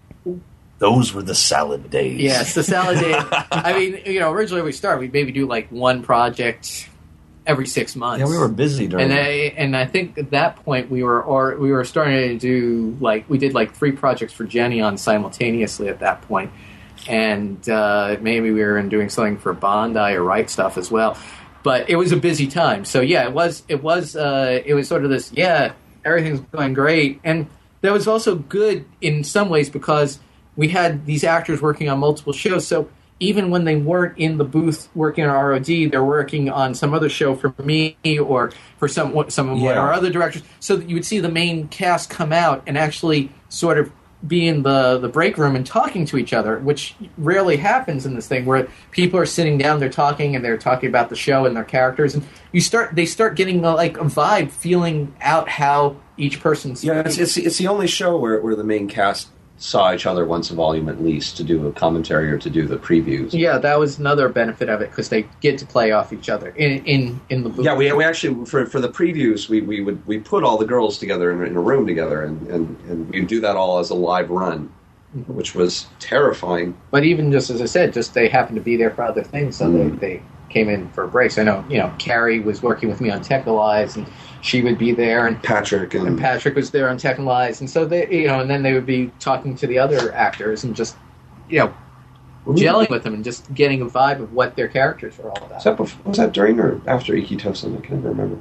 Those were the salad days. Yes, the salad days. I mean, you know, originally we started, we'd maybe do like one project every six months. Yeah, we were busy during. And I, and I think at that point we were, or we were starting to do like we did like three projects for Jenny on simultaneously at that point, and uh, maybe we were doing something for Bandai or Right Stuff as well. But it was a busy time, so yeah, it was. It was. Uh, it was sort of this. Yeah, everything's going great, and that was also good in some ways because we had these actors working on multiple shows, so even when they weren't in the booth working on R O D, they're working on some other show for me or for some some of yeah. our other directors. So that you would see the main cast come out and actually sort of be in the, the break room and talking to each other, which rarely happens in this thing, where people are sitting down, they're talking, and they're talking about the show and their characters, and you start they start getting a, like a vibe, feeling out how each person's. Yeah, it's it's, it's the only show where, where the main cast saw each other once a volume at least to do a commentary or to do the previews. Yeah, that was another benefit of it because they get to play off each other in in, in the booth. Yeah, we we actually for for the previews we, we would we put all the girls together in, in a room together and, and, and we do that all as a live run, which was terrifying. But even just as I said, just they happened to be there for other things, so mm. they, they came in for breaks. I know, you know, Carrie was working with me on Technolize, and she would be there, and Patrick and, and Patrick was there on Technolize, and so they, you know, and then they would be talking to the other actors and just, you know, Ooh. gelling with them and just getting a vibe of what their characters were all about. Was that, before, was that during or after Ikitosen? I can't remember.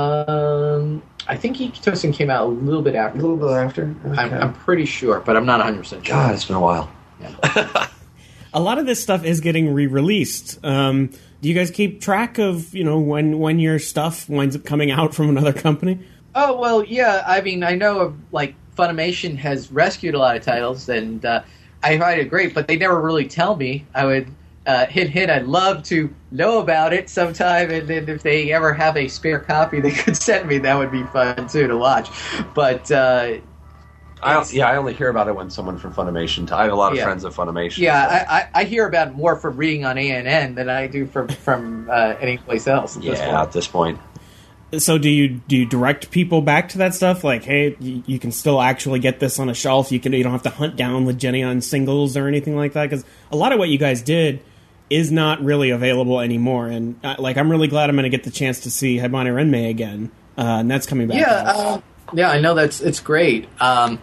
Um, I think Ikitosen came out a little bit after. A little bit after. Okay. I'm, I'm pretty sure, but I'm not one hundred percent sure. God, it's been a while. Yeah. A lot of this stuff is getting re-released. Um, do you guys keep track of, you know, when when your stuff winds up coming out from another company? Oh, well, yeah. I mean, I know of, like, Funimation has rescued a lot of titles, and uh, I find it great, but they never really tell me. I would uh, hit hit. I'd love to know about it sometime, and then if they ever have a spare copy they could send me, that would be fun, too, to watch. But... Uh, I, yeah, I only hear about it when someone from Funimation. T- I have a lot of yeah. friends at Funimation. Yeah, so. I, I, I hear about it more from reading on A N N than I do from from uh, any place else. At yeah, this point. at this point. So do you do you direct people back to that stuff? Like, hey, you, you can still actually get this on a shelf. You can you don't have to hunt down the Jenny on singles or anything like that. Because a lot of what you guys did is not really available anymore. And uh, like, I'm really glad I'm going to get the chance to see Hibane Renmei again, uh, and that's coming back. Yeah. Uh, Yeah, I know that's it's great. Um,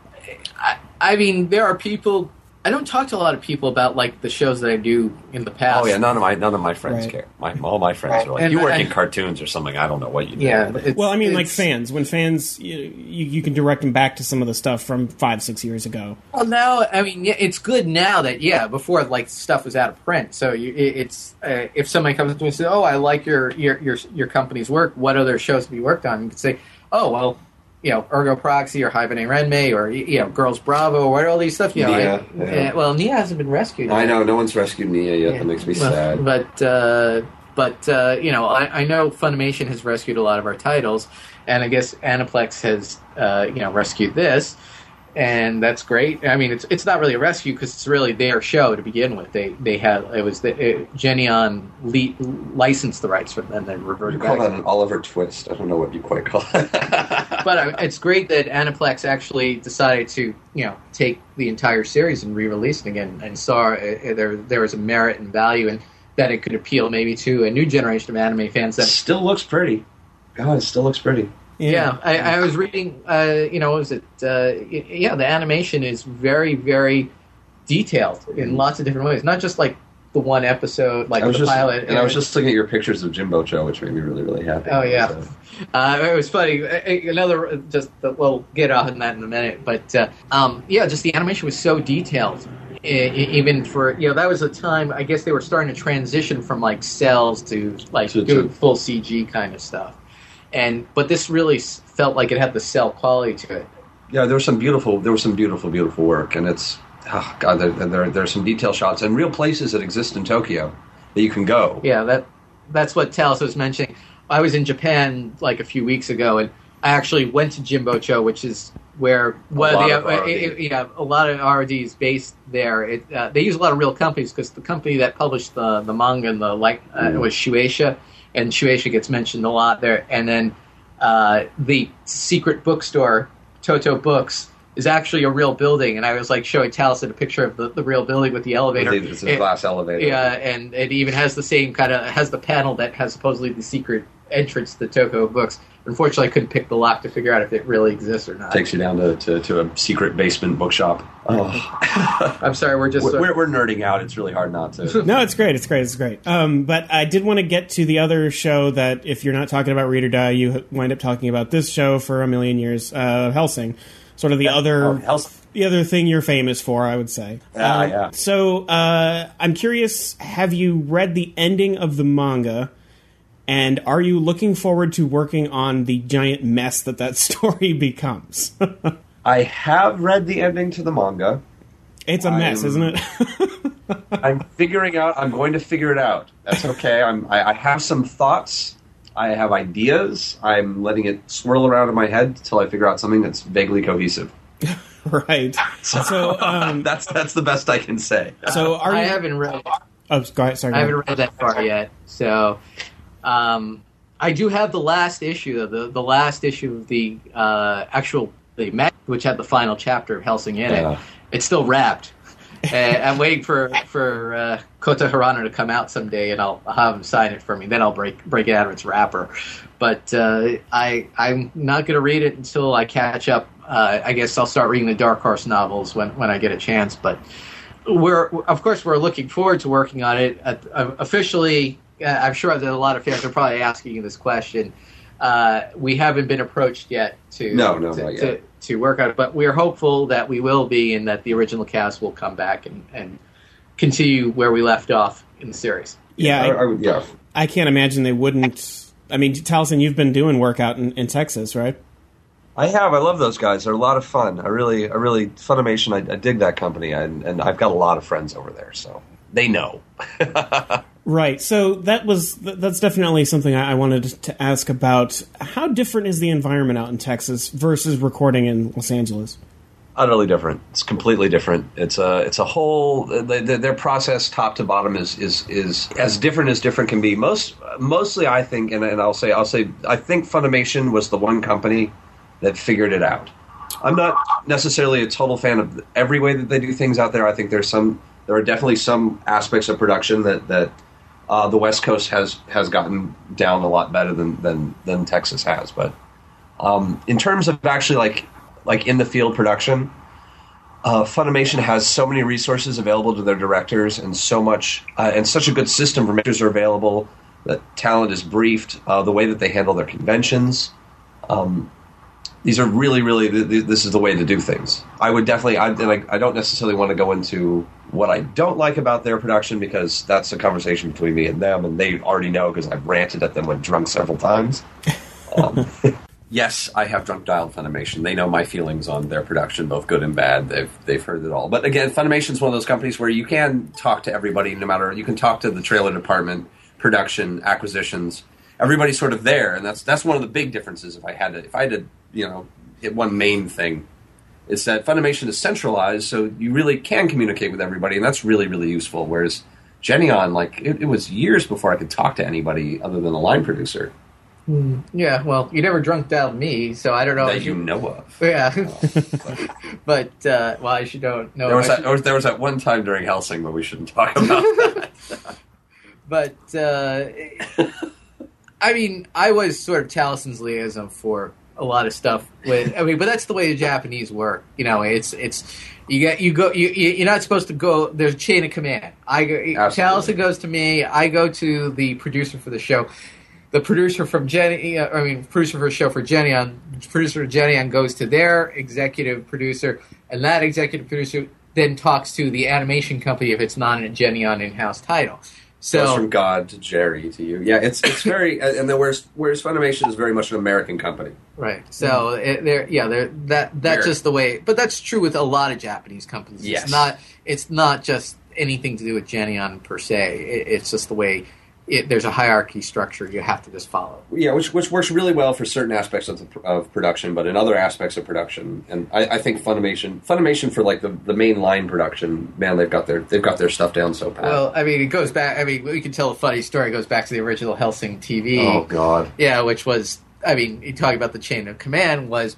I, I mean, there are people. I don't talk to a lot of people about like the shows that I do in the past. Oh yeah, none of my none of my friends Right. care. My all my friends are like, And- you work and- in cartoons or something. I don't know what you do. Yeah. It's, Well, I mean, like it's- fans. When fans, you, you, you can direct them back to some of the stuff from five, six years ago. Well, now I mean, yeah, it's good now that yeah. Before, like stuff was out of print, so you, it, it's uh, if somebody comes up to me and says, "Oh, I like your your your your company's work. What other shows have you worked on?" You can say, "Oh, well." You know, Ergo Proxy or Hibane Renmei or, you know, Girls Bravo or what all these stuff. You know, Nia, I, yeah. uh, well, Nia hasn't been rescued. I know no one's rescued Nia yet. Yeah. That makes me Well, sad. But, uh, but uh, you know, I, I know Funimation has rescued a lot of our titles, and I guess Aniplex has, uh, you know, rescued this, and that's great. I mean, it's it's not really a rescue because it's really their show to begin with. They they had it was the, it, Genion le- licensed the rights for them, and then You reverted call back. that an Oliver Twist? I don't know what you quite call it. But uh, it's great that Aniplex actually decided to, you know, take the entire series and re-release it again, and saw uh, there there was a merit and value in that it could appeal maybe to a new generation of anime fans. That Still looks pretty. God, it still looks pretty. yeah, I, I was reading, uh, you know, what was it? Uh, y- yeah, the animation is very, very detailed in lots of different ways, not just like the one episode, like I was the just, pilot. and, and I was just looking at your pictures of Jimbo Cho, which made me really, really happy. Oh yeah, So. uh, it was funny. Another, just we'll get off on that in a minute, but uh, um, yeah, just the animation was so detailed. Even for, you know, that was a time, I guess they were starting to transition from like cells to like To- doing to- full C G kind of stuff. And but this really s- felt like it had the cell quality to it. Yeah, there was some beautiful, there was some beautiful, beautiful work, and it's, oh god, there, there, there are some detail shots and real places that exist in Tokyo that you can go. Yeah, that that's what Talos was mentioning. I was in Japan like a few weeks ago, and I actually went to Jimbocho, which is where one lot of of the R uh, and D. it, it, yeah, a lot of R and D is based there. It, uh, they use a lot of real companies because the company that published the the manga and the like uh, Mm. was Shueisha, and Shueisha gets mentioned a lot there. And then uh, the secret bookstore, Toto Books, is actually a real building. And I was like showing Taliesin a picture of the, the real building with the elevator. It's a It- glass elevator. Yeah, and it even has the same kind of has the panel that has supposedly the secret entrance to Toko Books. Unfortunately, I couldn't pick the lock to figure out if it really exists or not. Takes you down to, to, to a secret basement bookshop. Oh. I'm sorry, we're just we're, we're, we're nerding out. It's really hard not to. No, it's great. It's great. It's great. Um, but I did want to get to the other show that, if you're not talking about Read or Die, you wind up talking about this show for a million years, uh, Hellsing. Sort of the other, Oh, Hell's- the other thing you're famous for, I would say. Yeah, Uh, yeah. So uh, I'm curious: have you read the ending of the manga? And are you looking forward to working on the giant mess that that story becomes? I have read the ending to the manga. It's a mess, I'm- isn't it? I'm figuring out. I'm going to figure it out. That's okay. I'm. I, I have some thoughts. I have ideas. I'm letting it swirl around in my head until I figure out something that's vaguely cohesive. Right. So, um, that's that's the best I can say. so are you? I haven't read. Oh, go ahead. Sorry. I go haven't ahead. read that far yet. So, um, I do have the last issue, though, the the last issue of the uh, actual the mag, which had the final chapter of Hellsing in Yeah. it. It's still wrapped. uh, I'm waiting for for uh, Kota Hirano to come out someday, and I'll, I'll have him sign it for me. Then I'll break break it out of its wrapper. But uh, I I'm not going to read it until I catch up. Uh, I guess I'll start reading the Dark Horse novels when, when I get a chance. But we're of course we're looking forward to working on it. Uh, officially, uh, I'm sure that a lot of fans are probably asking you this question. Uh, we haven't been approached yet to No, no, to, not yet. to to work on it, but we're hopeful that we will be, and that the original cast will come back and, and continue where we left off in the series. Yeah, I, I, I would. Yeah. I can't imagine they wouldn't. I mean, Taliesin, you've been doing work out in, in Texas, right? I have. I love those guys. They're a lot of fun. I really, I really, Funimation. I, I dig that company, and, and I've got a lot of friends over there, so they know. Right. So that was th- that's definitely something I, I wanted to ask about. How different is the environment out in Texas versus recording in Los Angeles? Utterly different. It's completely different. It's a, it's a whole. The, the, their process, top to bottom, is is is as different as different can be. Most, mostly, I think, and, and I'll say, I'll say, I think Funimation was the one company that figured it out. I'm not necessarily a total fan of every way that they do things out there. I think there's some, there are definitely some aspects of production that that uh, the West Coast has has gotten down a lot better than than, than Texas has. But um, in terms of actually like like in the field production, uh, Funimation has so many resources available to their directors, and so much uh, and such a good system for makers are available. That talent is briefed. Uh, the way that they handle their conventions. Um, These are really, really. Th- th- this is the way to do things. I would definitely. I, and I, I don't necessarily want to go into what I don't like about their production, because that's a conversation between me and them, and they already know because I've ranted at them when drunk several times. Um, yes, I have drunk dialed Funimation. They know my feelings on their production, both good and bad. They've they've heard it all. But again, Funimation's one of those companies where you can talk to everybody, no matter. You can talk to the trailer department, production, acquisitions. Everybody's sort of there, and that's that's one of the big differences. If I had to, if I had to. You know, hit one main thing. It's that Funimation is centralized, so you really can communicate with everybody, and that's really, really useful. Whereas Geneon, like, it, it was years before I could talk to anybody other than a line producer. Yeah, well, you never drunk dialed me, so I don't know. That if you know of. Yeah, but uh, well, I should don't know. There was, I that, should- there, was, there was that one time during Hellsing, but we shouldn't talk about that. But uh, I mean, I was sort of Talison's liaison for a lot of stuff with. I mean, but that's the way the Japanese work. You know, it's it's you get you go you you're not supposed to go. There's a chain of command. I go. Taliesin goes to me. I go to the producer for the show. The producer from Jenny, I mean, producer for a show for Geneon, producer of Geneon goes to their executive producer, and that executive producer then talks to the animation company if it's not a Geneon in-house title. So goes from God to Jerry to you. Yeah, it's it's very, and then whereas whereas Funimation is very much an American company. Right. So mm. it, they're yeah, they're that that's Weird. just the way. But that's true with a lot of Japanese companies. Yes. It's not it's not just anything to do with Geneon per se. It, it's just the way. It, there's a hierarchy structure you have to just follow. Yeah, which which works really well for certain aspects of the, of production, but in other aspects of production, and I, I think Funimation, Funimation for like the, the main line production, man, they've got their they've got their stuff down so pat. Well, I mean, it goes back. I mean, we can tell a funny story. It goes back to the original Hellsing T V. Oh God, yeah, which was, I mean, you talk about the chain of command. Was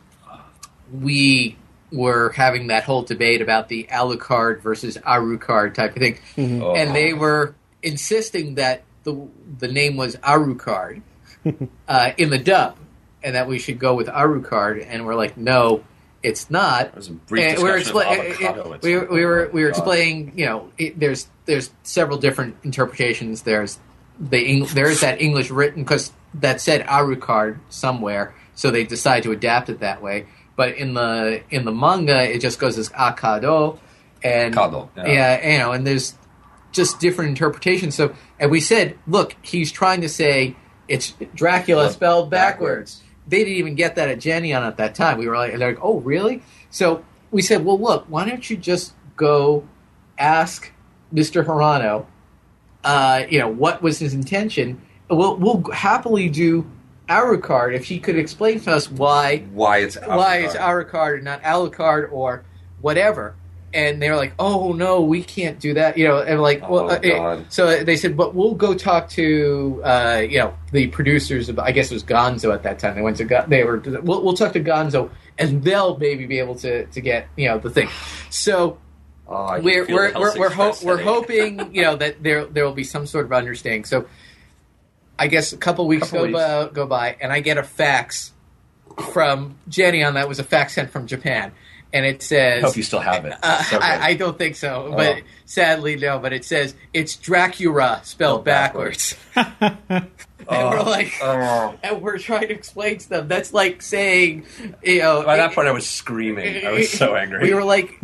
we were having that whole debate about the Alucard versus Arucard type of thing, mm-hmm. oh. and they were insisting that the the name was Arucard uh, in the dub, and that we should go with Arucard, and we're like, no, it's not. There was a brief and discussion we were, expla- of avocado. it, we, we were we were explaining, you know, it, there's there's several different interpretations. There's the Eng- there is that English written because that said Arucard somewhere, so they decided to adapt it that way. But in the in the manga, it just goes as Akado, and Kado, yeah. yeah, you know, and there's just different interpretations. So, and we said, look, he's trying to say it's Dracula spelled backwards. backwards. They didn't even get that at Geneon at that time. We were like, they're like, oh, really? So we said, well, look, why don't you just go ask Mister Hirano, uh, you know, what was his intention? We'll, we'll happily do Arucard if he could explain to us why why it's Alucard. why it's Arucard and not Alucard or whatever. And they were like, "Oh no, we can't do that," you know. And like, oh, well, uh, God. It, so they said, "But we'll go talk to, uh, you know, the producers of, I guess it was Gonzo at that time. They went to, Go- they were, we'll, we'll talk to Gonzo, and they'll maybe be able to, to get, you know, the thing." So oh, we're we're we're we're, ho- we're hoping, you know, that there there will be some sort of understanding. So I guess a couple weeks couple go weeks. by, go by, and I get a fax from Geneon that was a fax sent from Japan. And it says... I hope you still have it. Uh, so I, I don't think so, Oh. but sadly, no. But it says, it's Dracula spelled Oh, backwards. backwards. and Oh. we're like... Oh. And we're trying to explain to them. That's like saying, you know... By that point, I was screaming. I was so angry. We were like...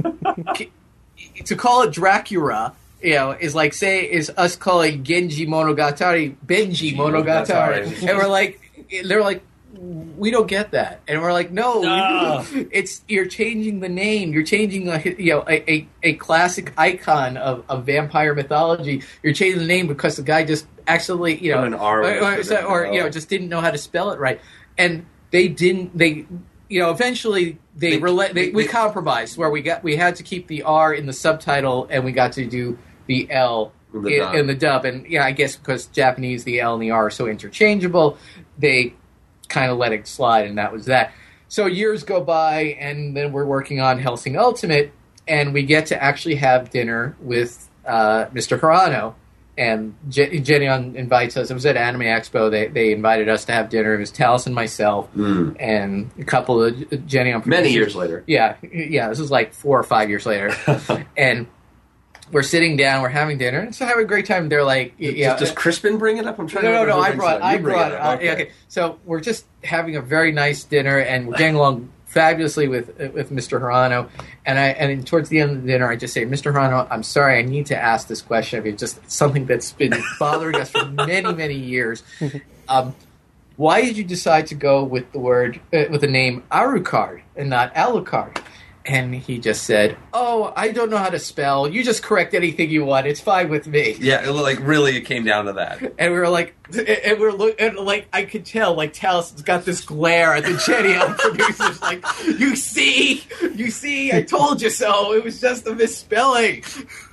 to call it Dracula... You know, is like say is us calling Genji Monogatari Benji Monogatari, Monogatari. and we're like, they're like, we don't get that, and we're like, no, No. it's you're changing the name, you're changing a you know a, a, a classic icon of, of vampire mythology. You're changing the name because the guy just accidentally you know Put an R or, or, with it. or, you know just didn't know how to spell it right, and they didn't they. You know, eventually they, They- rela- they, they- we they- compromised where we got we had to keep the R in the subtitle and we got to do the L In the in, dub. in the dub. And yeah, I guess because Japanese the L and the R are so interchangeable, they kind of let it slide, and that was that. So years go by, and then we're working on Hellsing Ultimate, and we get to actually have dinner with uh, Mister Hirano. And Je- Geneon invites us. It was at Anime Expo. They they invited us to have dinner. It was Talis and myself, Mm. and a couple of Geneon producers. Many years later. Yeah, yeah. This was like four or five years later, and we're sitting down. We're having dinner. And so having a great time. They're like, yeah. Does, does Crispin bring it up? I'm trying No, to no, remember no. who I brings brought. it up. I You bring brought. it Uh, up. yeah, okay. So we're just having a very nice dinner, and we're getting along fabulously with with Mister Hirano. And I and towards the end of the dinner, I just say, Mister Hirano, I'm sorry, I need to ask this question. I mean, just something that's been bothering us for many, many years. Um, why did you decide to go with the word uh, with the name Arucard and not Alucard? And he just said, "Oh, I don't know how to spell. You just correct anything you want. It's fine with me." Yeah, it, like really, it came down to that. And we were like, and we were look, and like I could tell, like Talison's got this glare at the Geneon producers, like, "You see, you see, I told you so. It was just a misspelling."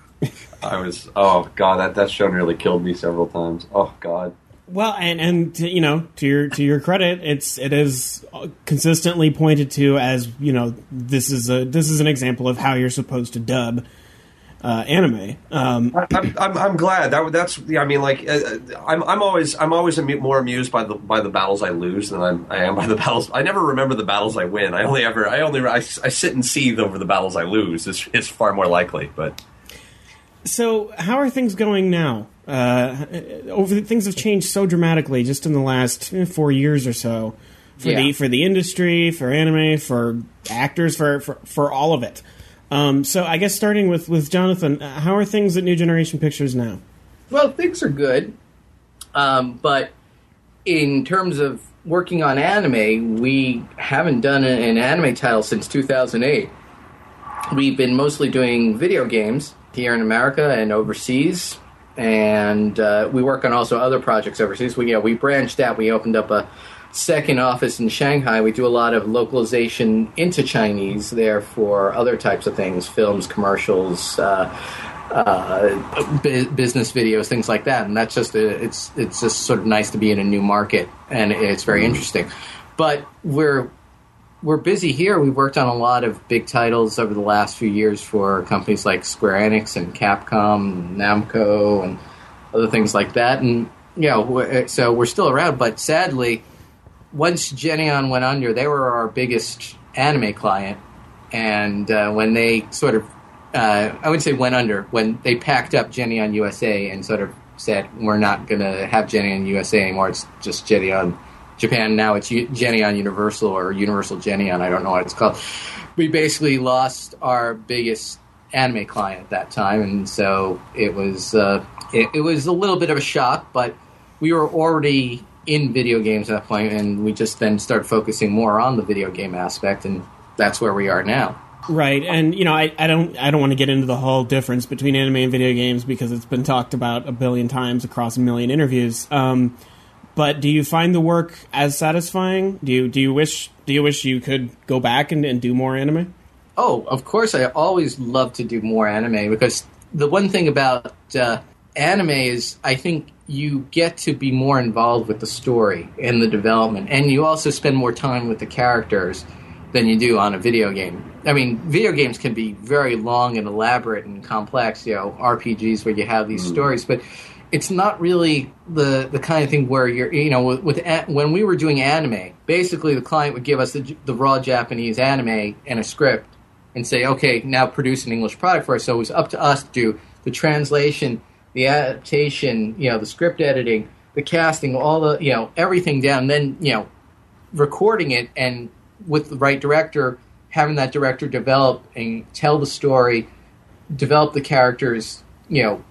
I was, oh god, that that show nearly killed me several times. Oh god. Well, and and you know, to your to your credit, it's it is consistently pointed to as, you know, this is a this is an example of how you're supposed to dub. uh, anime. Um, I'm, I'm I'm glad that that's I mean like uh, I'm I'm always I'm always amu- more amused by the by the battles I lose than I'm, I am by the battles. I never remember the battles I win. I only ever I only I, I sit and seethe over the battles I lose. It's it's far more likely. But so how are things going now? Uh, over things have changed so dramatically just in the last eh, four years or so for Yeah. the for the industry, for anime, for actors, for for, for all of it. Um, so I guess starting with, with Jonathan, uh, how are things at New Generation Pictures now? Well, things are good, um, but in terms of working on anime, we haven't done an anime title since two thousand eight. We've been mostly doing video games here in America and overseas, and uh, we work on also other projects overseas. We, you know, we branched out. We opened up a second office in Shanghai. We do a lot of localization into Chinese there for other types of things, films, commercials, uh, uh, bu- business videos, things like that. And that's just a, it's it's just sort of nice to be in a new market, and it's very interesting. But we're we're busy here. We've worked on a lot of big titles over the last few years for companies like Square Enix and Capcom, and Namco, and other things like that. And you know, so we're still around, but sadly, once Geneon went under, they were our biggest anime client, and uh, when they sort of, uh, I would say went under, when they packed up Geneon U S A and sort of said, we're not going to have Geneon U S A anymore, it's just Geneon Japan, now it's U- Geneon Universal or Universal Geneon, I don't know what it's called. We basically lost our biggest anime client at that time, and so it was, uh, it, it was a little bit of a shock, but we were already in video games at that point, and we just then started focusing more on the video game aspect, and that's where we are now. Right, and you know, I, I don't I don't want to get into the whole difference between anime and video games because it's been talked about a billion times across a million interviews. Um, but do you find the work as satisfying? Do you do you wish do you wish you could go back and, and do more anime? Oh, of course, I always love to do more anime, because the one thing about uh, anime is I think you get to be more involved with the story and the development, and you also spend more time with the characters than you do on a video game. I mean, video games can be very long and elaborate and complex, you know, R P Gs where you have these mm. stories, but it's not really the the kind of thing where you're, you know, with, with when we were doing anime, basically the client would give us the, the raw Japanese anime and a script and say, okay, now produce an English product for us. So it was up to us to do the translation, the adaptation, you know, the script editing, the casting, all the, you know, everything down, then, you know, recording it, and with the right director, having that director develop and tell the story, develop the characters, you know,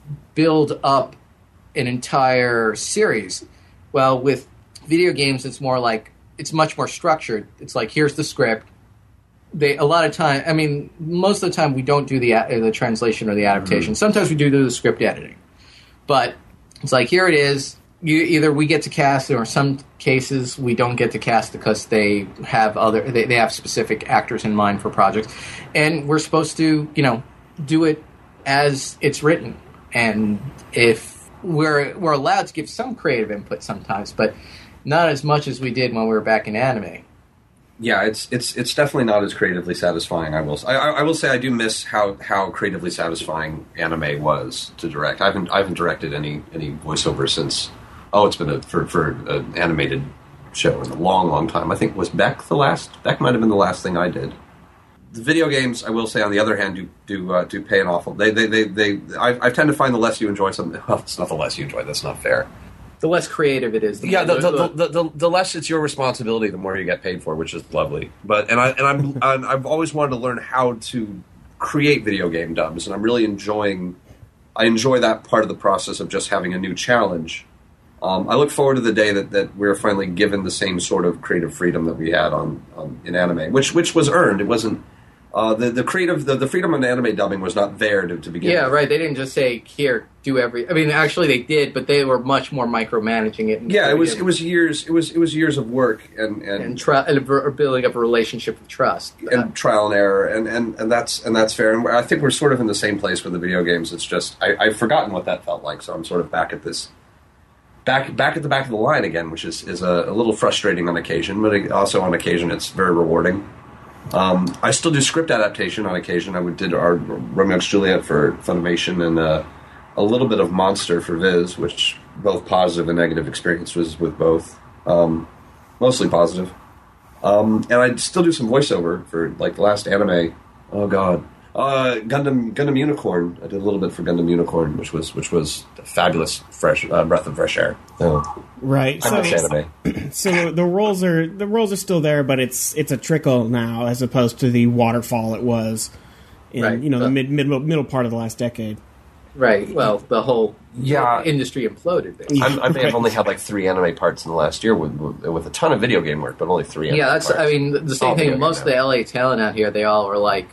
build up an entire series. Well, with video games, it's more like, it's much more structured. It's like, here's the script. They a lot of time. I mean, most of the time we don't do the the translation or the adaptation. Mm-hmm. Sometimes we do do the script editing, but it's like, here it is. You, either we get to cast, or in some cases we don't get to cast because they have other they, they have specific actors in mind for projects, and we're supposed to, you know, do it as it's written. And if we're we're allowed to give some creative input sometimes, but not as much as we did when we were back in anime. Yeah, it's it's it's definitely not as creatively satisfying. I will I, I will say I do miss how, how creatively satisfying anime was to direct. I haven't I haven't directed any any voiceover since oh it's been a, for for an animated show in a long long time. I think was Beck the last Beck might have been the last thing I did. The video games, I will say, on the other hand, do do uh, do pay an awful. They they they, they I, I tend to find the less you enjoy something. Well, it's not the less you enjoy. That's not fair. The less creative it is. The yeah, more, the the, the, the the less it's your responsibility, the more you get paid for, which is lovely. But and I and I'm, I'm I've always wanted to learn how to create video game dubs, and I'm really enjoying. I enjoy that part of the process of just having a new challenge. Um, I look forward to the day that, that we're finally given the same sort of creative freedom that we had on, on in anime, which which was earned. It wasn't. Uh, the the creative the, the freedom in anime dubbing was not there to, to begin yeah, with. right. They didn't just say, here, do every. I mean, actually, they did, but they were much more micromanaging it. Yeah, it was it was years it was it was years of work and and, and, tr- and building up a relationship of trust and uh, trial and error, and, and, and that's and that's fair. And I think we're sort of in the same place with the video games. It's just I, I've forgotten what that felt like, so I'm sort of back at this. Back, back at the back of the line again, which is, is a, a little frustrating on occasion, but also on occasion it's very rewarding. Um, I still do script adaptation on occasion. I would did our Romeo X Juliet for Funimation and uh, a little bit of Monster for Viz, which both positive and negative experiences with both. Um, mostly positive. Um, and I still do some voiceover for like the last anime. Oh God, uh, Gundam Gundam Unicorn. I did a little bit for Gundam Unicorn, which was which was a fabulous fresh uh, breath of fresh air. Oh. Right. I So, miss anime. so the roles are the roles are still there, but it's it's a trickle now as opposed to the waterfall it was in Right. you know the Uh, mid, mid middle part of the last decade. Right. Well, the whole Yeah. industry imploded. Basically. I'm, I may have Right. only had like three anime parts in the last year with with, with a ton of video game work, but only three. Anime Yeah, that's. parts. I mean, the All same video thing. game Most of the now. L A talent out here, they all were like,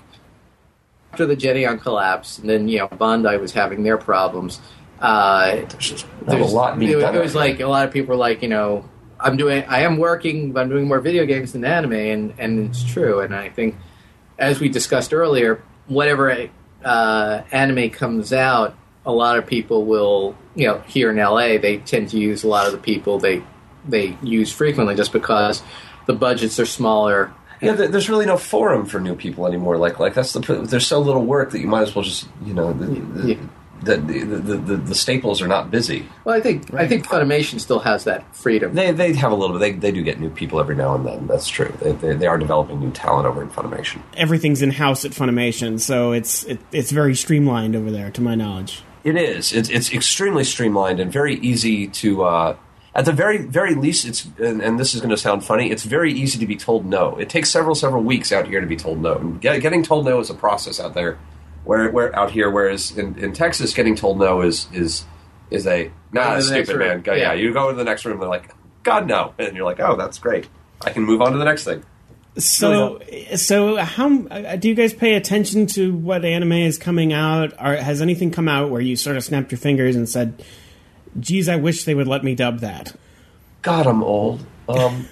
after the Gedeon collapse, and then you know Bandai was having their problems. Uh, There's just not a there's- lot being it, done. it was like a lot of people were like, you know, I'm doing, I am working, but I'm doing more video games than anime, and and it's true. And I think, as we discussed earlier, whatever uh, anime comes out, a lot of people will, you know, here in L A, they tend to use a lot of the people they they use frequently just because the budgets are smaller. Yeah, there- there's really no forum for new people anymore. Like, like that's the there's so little work that you might as well just you know the the, Yeah. the, the, the, the, the staples are not busy. Well, I think I think Funimation still has that freedom. They they have a little bit. They they do get new people every now and then. That's true. They they, they are developing new talent over in Funimation. Everything's in house at Funimation, so it's it, it's very streamlined over there, to my knowledge. It is. It's it's extremely streamlined and very easy to. Uh, at the very very least, it's and, and this is going to sound funny. It's very easy to be told no. It takes several several weeks out here to be told no. And get, getting told no is a process out there. Where where out here, whereas in, in Texas, getting told no is is is a nah, Go to the next stupid room. man. Go, yeah. Yeah. you go to the next room. They're like, God no, and you're like, oh, that's great. I can move on to the next thing. So, so how uh, do you guys pay attention to what anime is coming out? Or has anything come out where you sort of snapped your fingers and said, "Geez, I wish they would let me dub that"? God, I'm old. Um,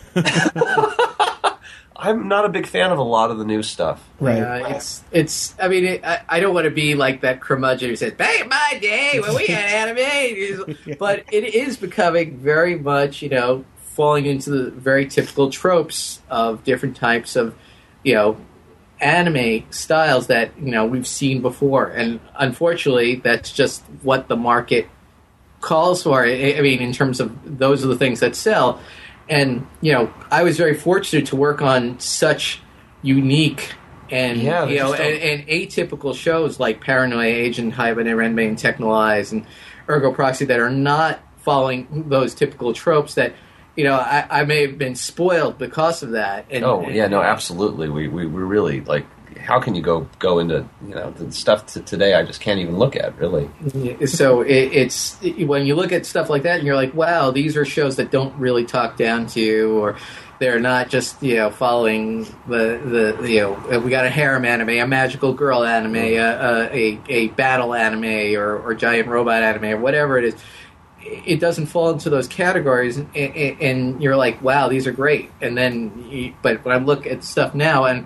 I'm not a big fan of a lot of the new stuff. Right. Yeah, it's it's. I mean, it, I, I don't want to be like that curmudgeon who says, "Back in my day when we had anime," but it is becoming very much, you know, falling into the very typical tropes of different types of, you know, anime styles that you know we've seen before, and unfortunately, that's just what the market calls for. I, I mean, in terms of those are the things that sell. And, you know, I was very fortunate to work on such unique and, Yeah, you know, just and, and atypical shows like Paranoia Agent, Haibane Renmei, and Technolize, and Ergo Proxy that are not following those typical tropes that, you know, I, I may have been spoiled because of that. And, Oh and- yeah, no, absolutely. We we we really like. How can you go go into you know the stuff to today? I just can't even look at really. Yeah, so it, it's when you look at stuff like that, and you're like, "Wow, these are shows that don't really talk down to you, or they're not just you know following the the you know we got a harem anime, a magical girl anime, a a, a, a battle anime, or, or giant robot anime, or whatever it is." It doesn't fall into those categories, and, and, and you're like, "Wow, these are great." And then, you, but when I look at stuff now, and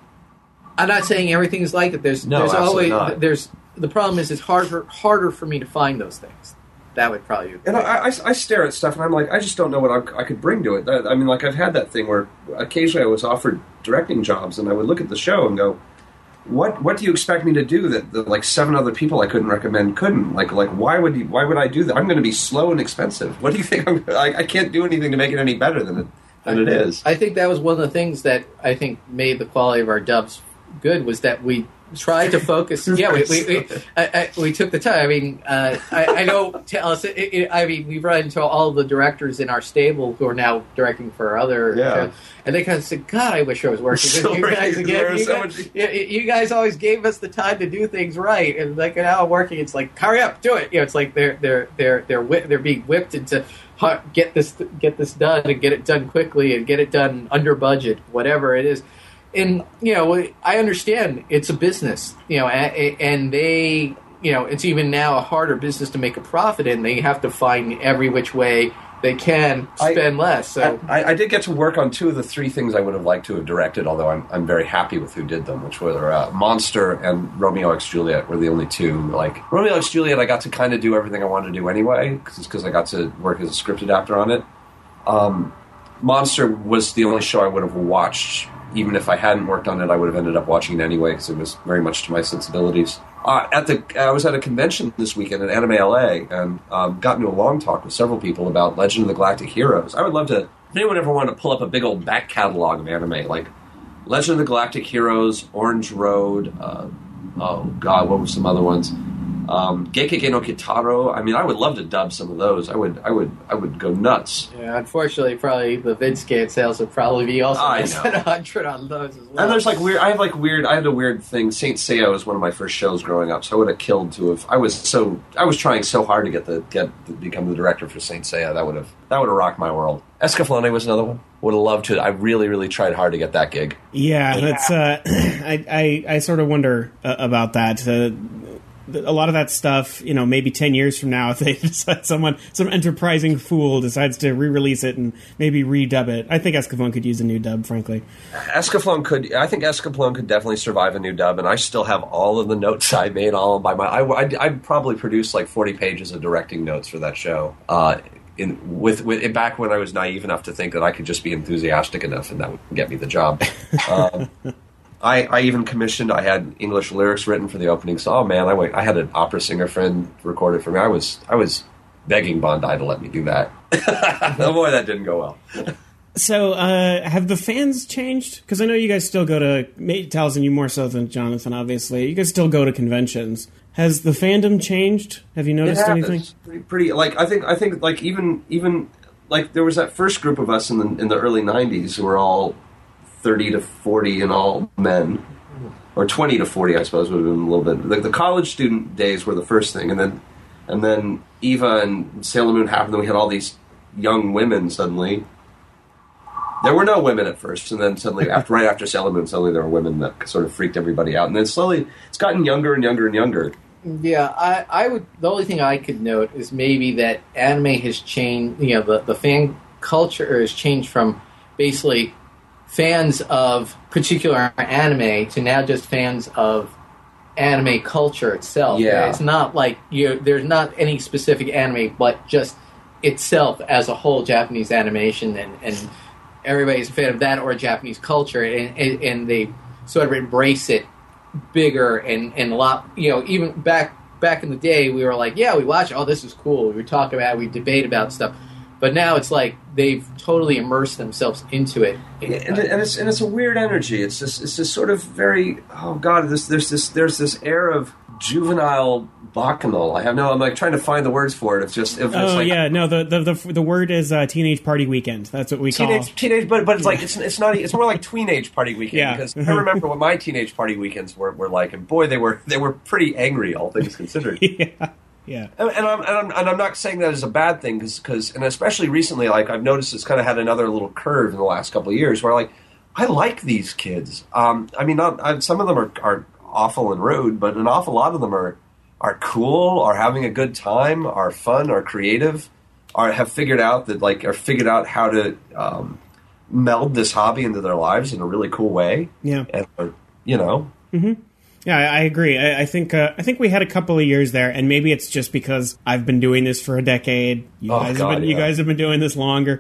I'm not saying everything's like it. There's No, there's absolutely always not. there's the problem is it's harder harder for me to find those things. That would probably be And I, I, I stare at stuff and I'm like, I just don't know what I, I could bring to it. I, I mean, like I've had that thing where occasionally I was offered directing jobs, and I would look at the show and go, "What what do you expect me to do that, that like seven other people I couldn't recommend couldn't? Like like why would you, why would I do that? I'm going to be slow and expensive. What do you think? I'm, I, I can't do anything to make it any better than it than it is." I think that was one of the things that I think made the quality of our dubs good was that we tried to focus. Yeah, we we, we, I, I, we took the time. I mean, uh, I, I know. Tell us. It, it, I mean, we've run into all the directors in our stable who are now directing for other Yeah. shows, and they kind of said, "God, I wish I was working with So you guys right, again. there You so guys, much- you, you guys always gave us the time to do things right, and like now I'm working. It's like, hurry up, do it. You know, it's like they're they're they're they're whi- they're being whipped into hu- get this get this done and get it done quickly and get it done under budget, whatever it is." And, you know, I understand it's a business, you know, a- and they, you know, it's even now a harder business to make a profit in. They have to find every which way they can I- spend less. So, I, I did get to work on two of the three things I would have liked to have directed, although I'm, I'm very happy with who did them, which were uh, Monster and Romeo X Juliet were the only two. Like Romeo X Juliet, I got to kind of do everything I wanted to do anyway, because I got to work as a script adapter on it. Um, Monster was the only show I would have watched even if I hadn't worked on it, I would have ended up watching it anyway because it was very much to my sensibilities. Uh, at the, I was at a convention this weekend at Anime L A and um, got into a long talk with several people about Legend of the Galactic Heroes. I would love to, if anyone ever wanted to pull up a big old back catalog of anime, like Legend of the Galactic Heroes, Orange Road, uh, oh god, what were some other ones? Um, Gekkei no Kitaro. I mean, I would love to dub some of those. I would, I would, I would go nuts. Yeah, unfortunately, probably the VidScan sales would probably be also I less know. than a hundred on those as well. And there's like weird. I have like weird. I had a weird thing. Saint Seiya was one of my first shows growing up, so I would have killed to have. I was so. I was trying so hard to get the get to become the director for Saint Seiya. That would have. That would have rocked my world. Escaflowne was another one. Would have loved to. I really, really tried hard to get that gig. Yeah, that's. Uh, I, I I sort of wonder uh, about that. Uh, a lot of that stuff, you know, maybe ten years from now, if they decide someone, some enterprising fool decides to re-release it and maybe redub it, I think Escaflowne could use a new dub, frankly. Escaflowne could, I think Escaflowne could definitely survive a new dub, and I still have all of the notes I made all by my, I, I'd, I'd probably produce like forty pages of directing notes for that show. Uh, in with, with back when I was naive enough to think that I could just be enthusiastic enough and that would get me the job. Um, I, I even commissioned. I had English lyrics written for the opening song. Oh man, I went. I had an opera singer friend record it for me. I was I was begging Bandai to let me do that. Oh boy, that didn't go well. So, uh, have the fans changed? Because I know you guys still go to. Taliesin, you more so than Jonathan, obviously. You guys still go to conventions. Has the fandom changed? Have you noticed anything? Pretty, pretty. Like I think. I think. Like even even like there was that first group of us in the in the early nineties who were all thirty to forty and all men, or twenty to forty, I suppose would have been a little bit. Like the college student days were the first thing, and then and then Eva and Sailor Moon happened, and we had all these young women suddenly. There were no women at first, and then suddenly, after right after Sailor Moon, suddenly there were women that sort of freaked everybody out, and then slowly it's gotten younger and younger and younger. Yeah, I, I would. The only thing I could note is maybe that anime has changed. You know, the the fan culture has changed from basically fans of particular anime to now just fans of anime culture itself. Yeah. It's not like you there's not any specific anime, but just itself as a whole, Japanese animation, and, and everybody's a fan of that or Japanese culture, and, and, and they sort of embrace it bigger and, and a lot, you know, even back back in the day, we were like, yeah, we watch, oh, this is cool, we talk about it, we debate about stuff. But now it's like they've totally immersed themselves into it, Yeah, and, and it's and it's a weird energy. It's just it's just sort of very oh god. This there's this there's this air of juvenile bacchanal. I have no. I'm like trying to find the words for it. It's just it's Oh like, yeah, no. The, the the the word is uh, teenage party weekend. That's what we call. Teenage, teenage, but but it's like it's it's not. It's more like tweenage party weekend. Yeah. Because I remember what my teenage party weekends were, were like, and boy, they were they were pretty angry, all things considered. yeah, yeah. And, and, I'm, and, I'm, and I'm not saying that as a bad thing, because and especially recently, like I've noticed, it's kind of had another little curve in the last couple of years where like I like these kids. Um, I mean, not I, some of them are, are awful and rude, but an awful lot of them are are cool, are having a good time, are fun, are creative, are have figured out that like are figured out how to um, meld this hobby into their lives in a really cool way. Yeah, and are, you know. Mm-hmm. Yeah, I, I agree. I, I think uh, I think we had a couple of years there, and maybe it's just because I've been doing this for a decade. You Oh, guys God, have been you yeah. guys have been doing this longer.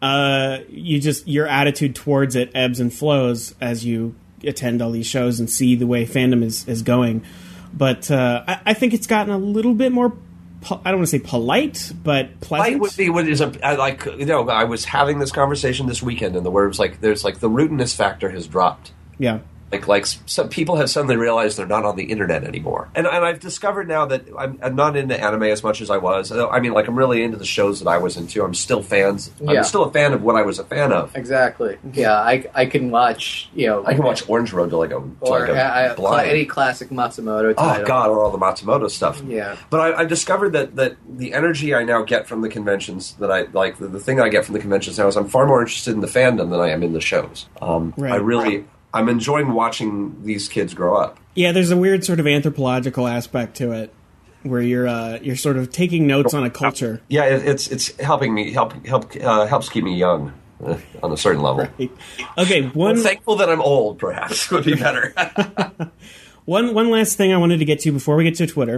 Uh, you just your attitude towards it ebbs and flows as you attend all these shows and see the way fandom is, is going. But uh, I, I think it's gotten a little bit more. Po- I don't want to say polite, but pleasant. Light would be what is a I like you know I was having this conversation this weekend, and the words like there's like the rudeness factor has dropped. Yeah. Like, like some people have suddenly realized they're not on the internet anymore, and and I've discovered now that I'm, I'm not into anime as much as I was. I mean, like I'm really into the shows that I was into. I'm still fans. Yeah. I'm still a fan of what I was a fan of. Exactly. Yeah, I, I can watch, you know... I can watch Orange Road to like a, to or like a uh, blind. any classic Matsumoto title. Oh God, or all the Matsumoto stuff. Yeah. But I, I've discovered that, that the energy I now get from the conventions, that I like, the, the thing I get from the conventions now is I'm far more interested in the fandom than I am in the shows. Um, Right. I really, I'm enjoying watching these kids grow up. Yeah, there's a weird sort of anthropological aspect to it, where you're uh, you're sort of taking notes on a culture. Yeah, it, it's it's helping me help help uh, helps keep me young uh, on a certain level. Right. Okay, one I'm thankful that I'm old, perhaps would be better. one one last thing I wanted to get to before we get to Twitter.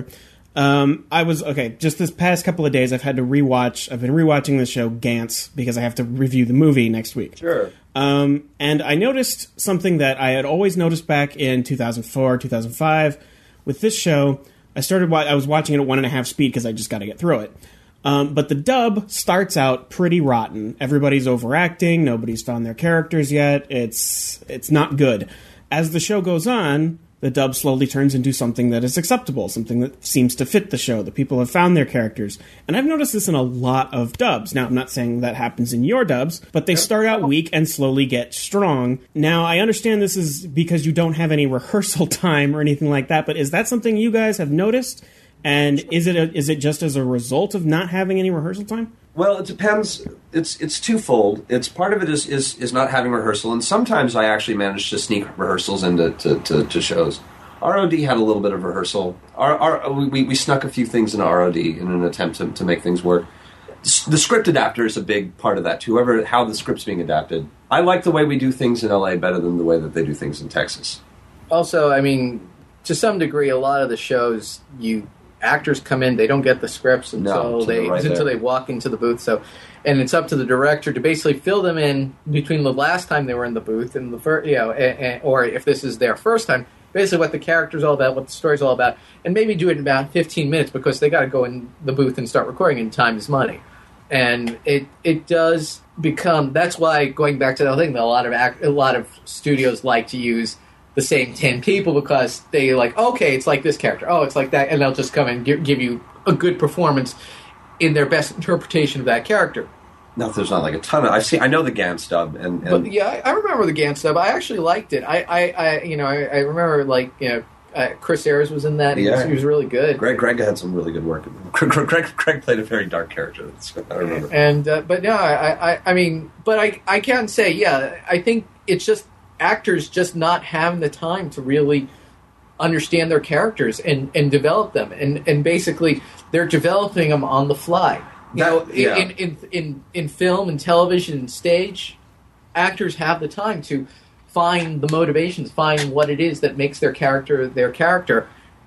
Um, I was, okay, just this past couple of days, I've had to rewatch, I've been rewatching the show Gantz because I have to review the movie next week. Sure. Um, and I noticed something that I had always noticed back in two thousand four, two thousand five. With this show, I started, wa- I was watching it at one and a half speed because I just got to get through it. Um, but the dub starts out pretty rotten. Everybody's overacting. Nobody's found their characters yet. It's, it's not good. As the show goes on, the dub slowly turns into something that is acceptable, something that seems to fit the show, that people have found their characters. And I've noticed this in a lot of dubs. Now, I'm not saying that happens in your dubs, but they start out weak and slowly get strong. Now, I understand this is because you don't have any rehearsal time or anything like that, but is that something you guys have noticed? And is it a, is it just as a result of not having any rehearsal time? Well, it depends. It's it's twofold. It's part of it is, is, is not having rehearsal, and sometimes I actually manage to sneak rehearsals into to, to, to shows. R O D had a little bit of rehearsal. Our, our, we, we snuck a few things into R O D in an attempt to, to make things work. The script adapter is a big part of that too. Whoever how the script's being adapted. I like the way we do things in L A better than the way that they do things in Texas. Also, I mean, to some degree, a lot of the shows you. Actors come in, they don't get the scripts until no, they right until there. they walk into the booth. So, and it's up to the director to basically fill them in between the last time they were in the booth and the first, you know, and, and, or if this is their first time, basically what the character's all about, what the story's all about, and maybe do it in about fifteen minutes because they got to go in the booth and start recording. And time is money, and it it does become. That's why going back to that thing, that a lot of act, a lot of studios like to use the same ten people because they like, okay, it's like this character, oh, it's like that, and they'll just come and give, give you a good performance in their best interpretation of that character. No, there's not like a ton of. I've seen. I know the Gantz dub, and, and But yeah, I, I remember the Gantz dub. I actually liked it. I, I, I you know, I, I remember like you know, uh, Chris Ayers was in that. He, Yeah. was, he was really good. Greg Greg had some really good work. Greg Greg, Greg played a very dark character. That's, I remember. And uh, but no, I, I, I mean, but I, I can say, yeah, I think it's just actors just not having the time to really understand their characters and, and develop them, and, and basically they're developing them on the fly. You That- know, yeah. in, in in in film and television and stage, actors have the time to find the motivations, find what it is that makes their character their character.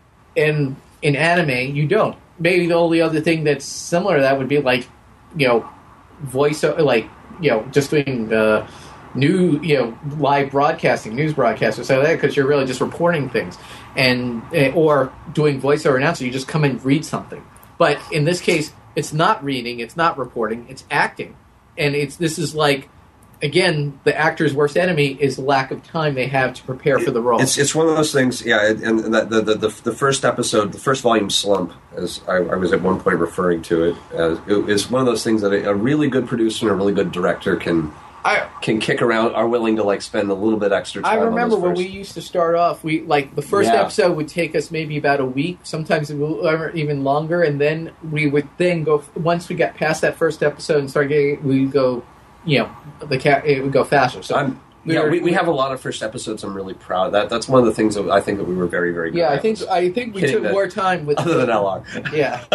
And in anime, you don't. Maybe the only other thing that's similar to that would be like, you know, voice, like, you know, just doing uh, new, you know, live broadcasting, news broadcasts or something like that, because you're really just reporting things, and or doing voiceover announcing. You just come and read something. But in this case, it's not reading, it's not reporting, it's acting, and it's this is like. Again, the actor's worst enemy is the lack of time they have to prepare for the role. It's it's one of those things, yeah. And the the the, the first episode, the first volume slump, as I, I was at one point referring to it, as it is one of those things that a, a really good producer and a really good director can I, can kick around, are willing to like spend a little bit extra time. I remember on when those we first. used to start off, we like the first Yeah. episode would take us maybe about a week, sometimes it will- or even longer, and then we would then go once we got past that first episode and started getting, we would go. You know, the cat it would go faster. So I'm, we yeah, were- we, we have a lot of first episodes. I'm really proud of that. That's one of the things that I think that we were very, very good yeah, at. I think I think we Kidding took that- more time with Other than L R. Yeah,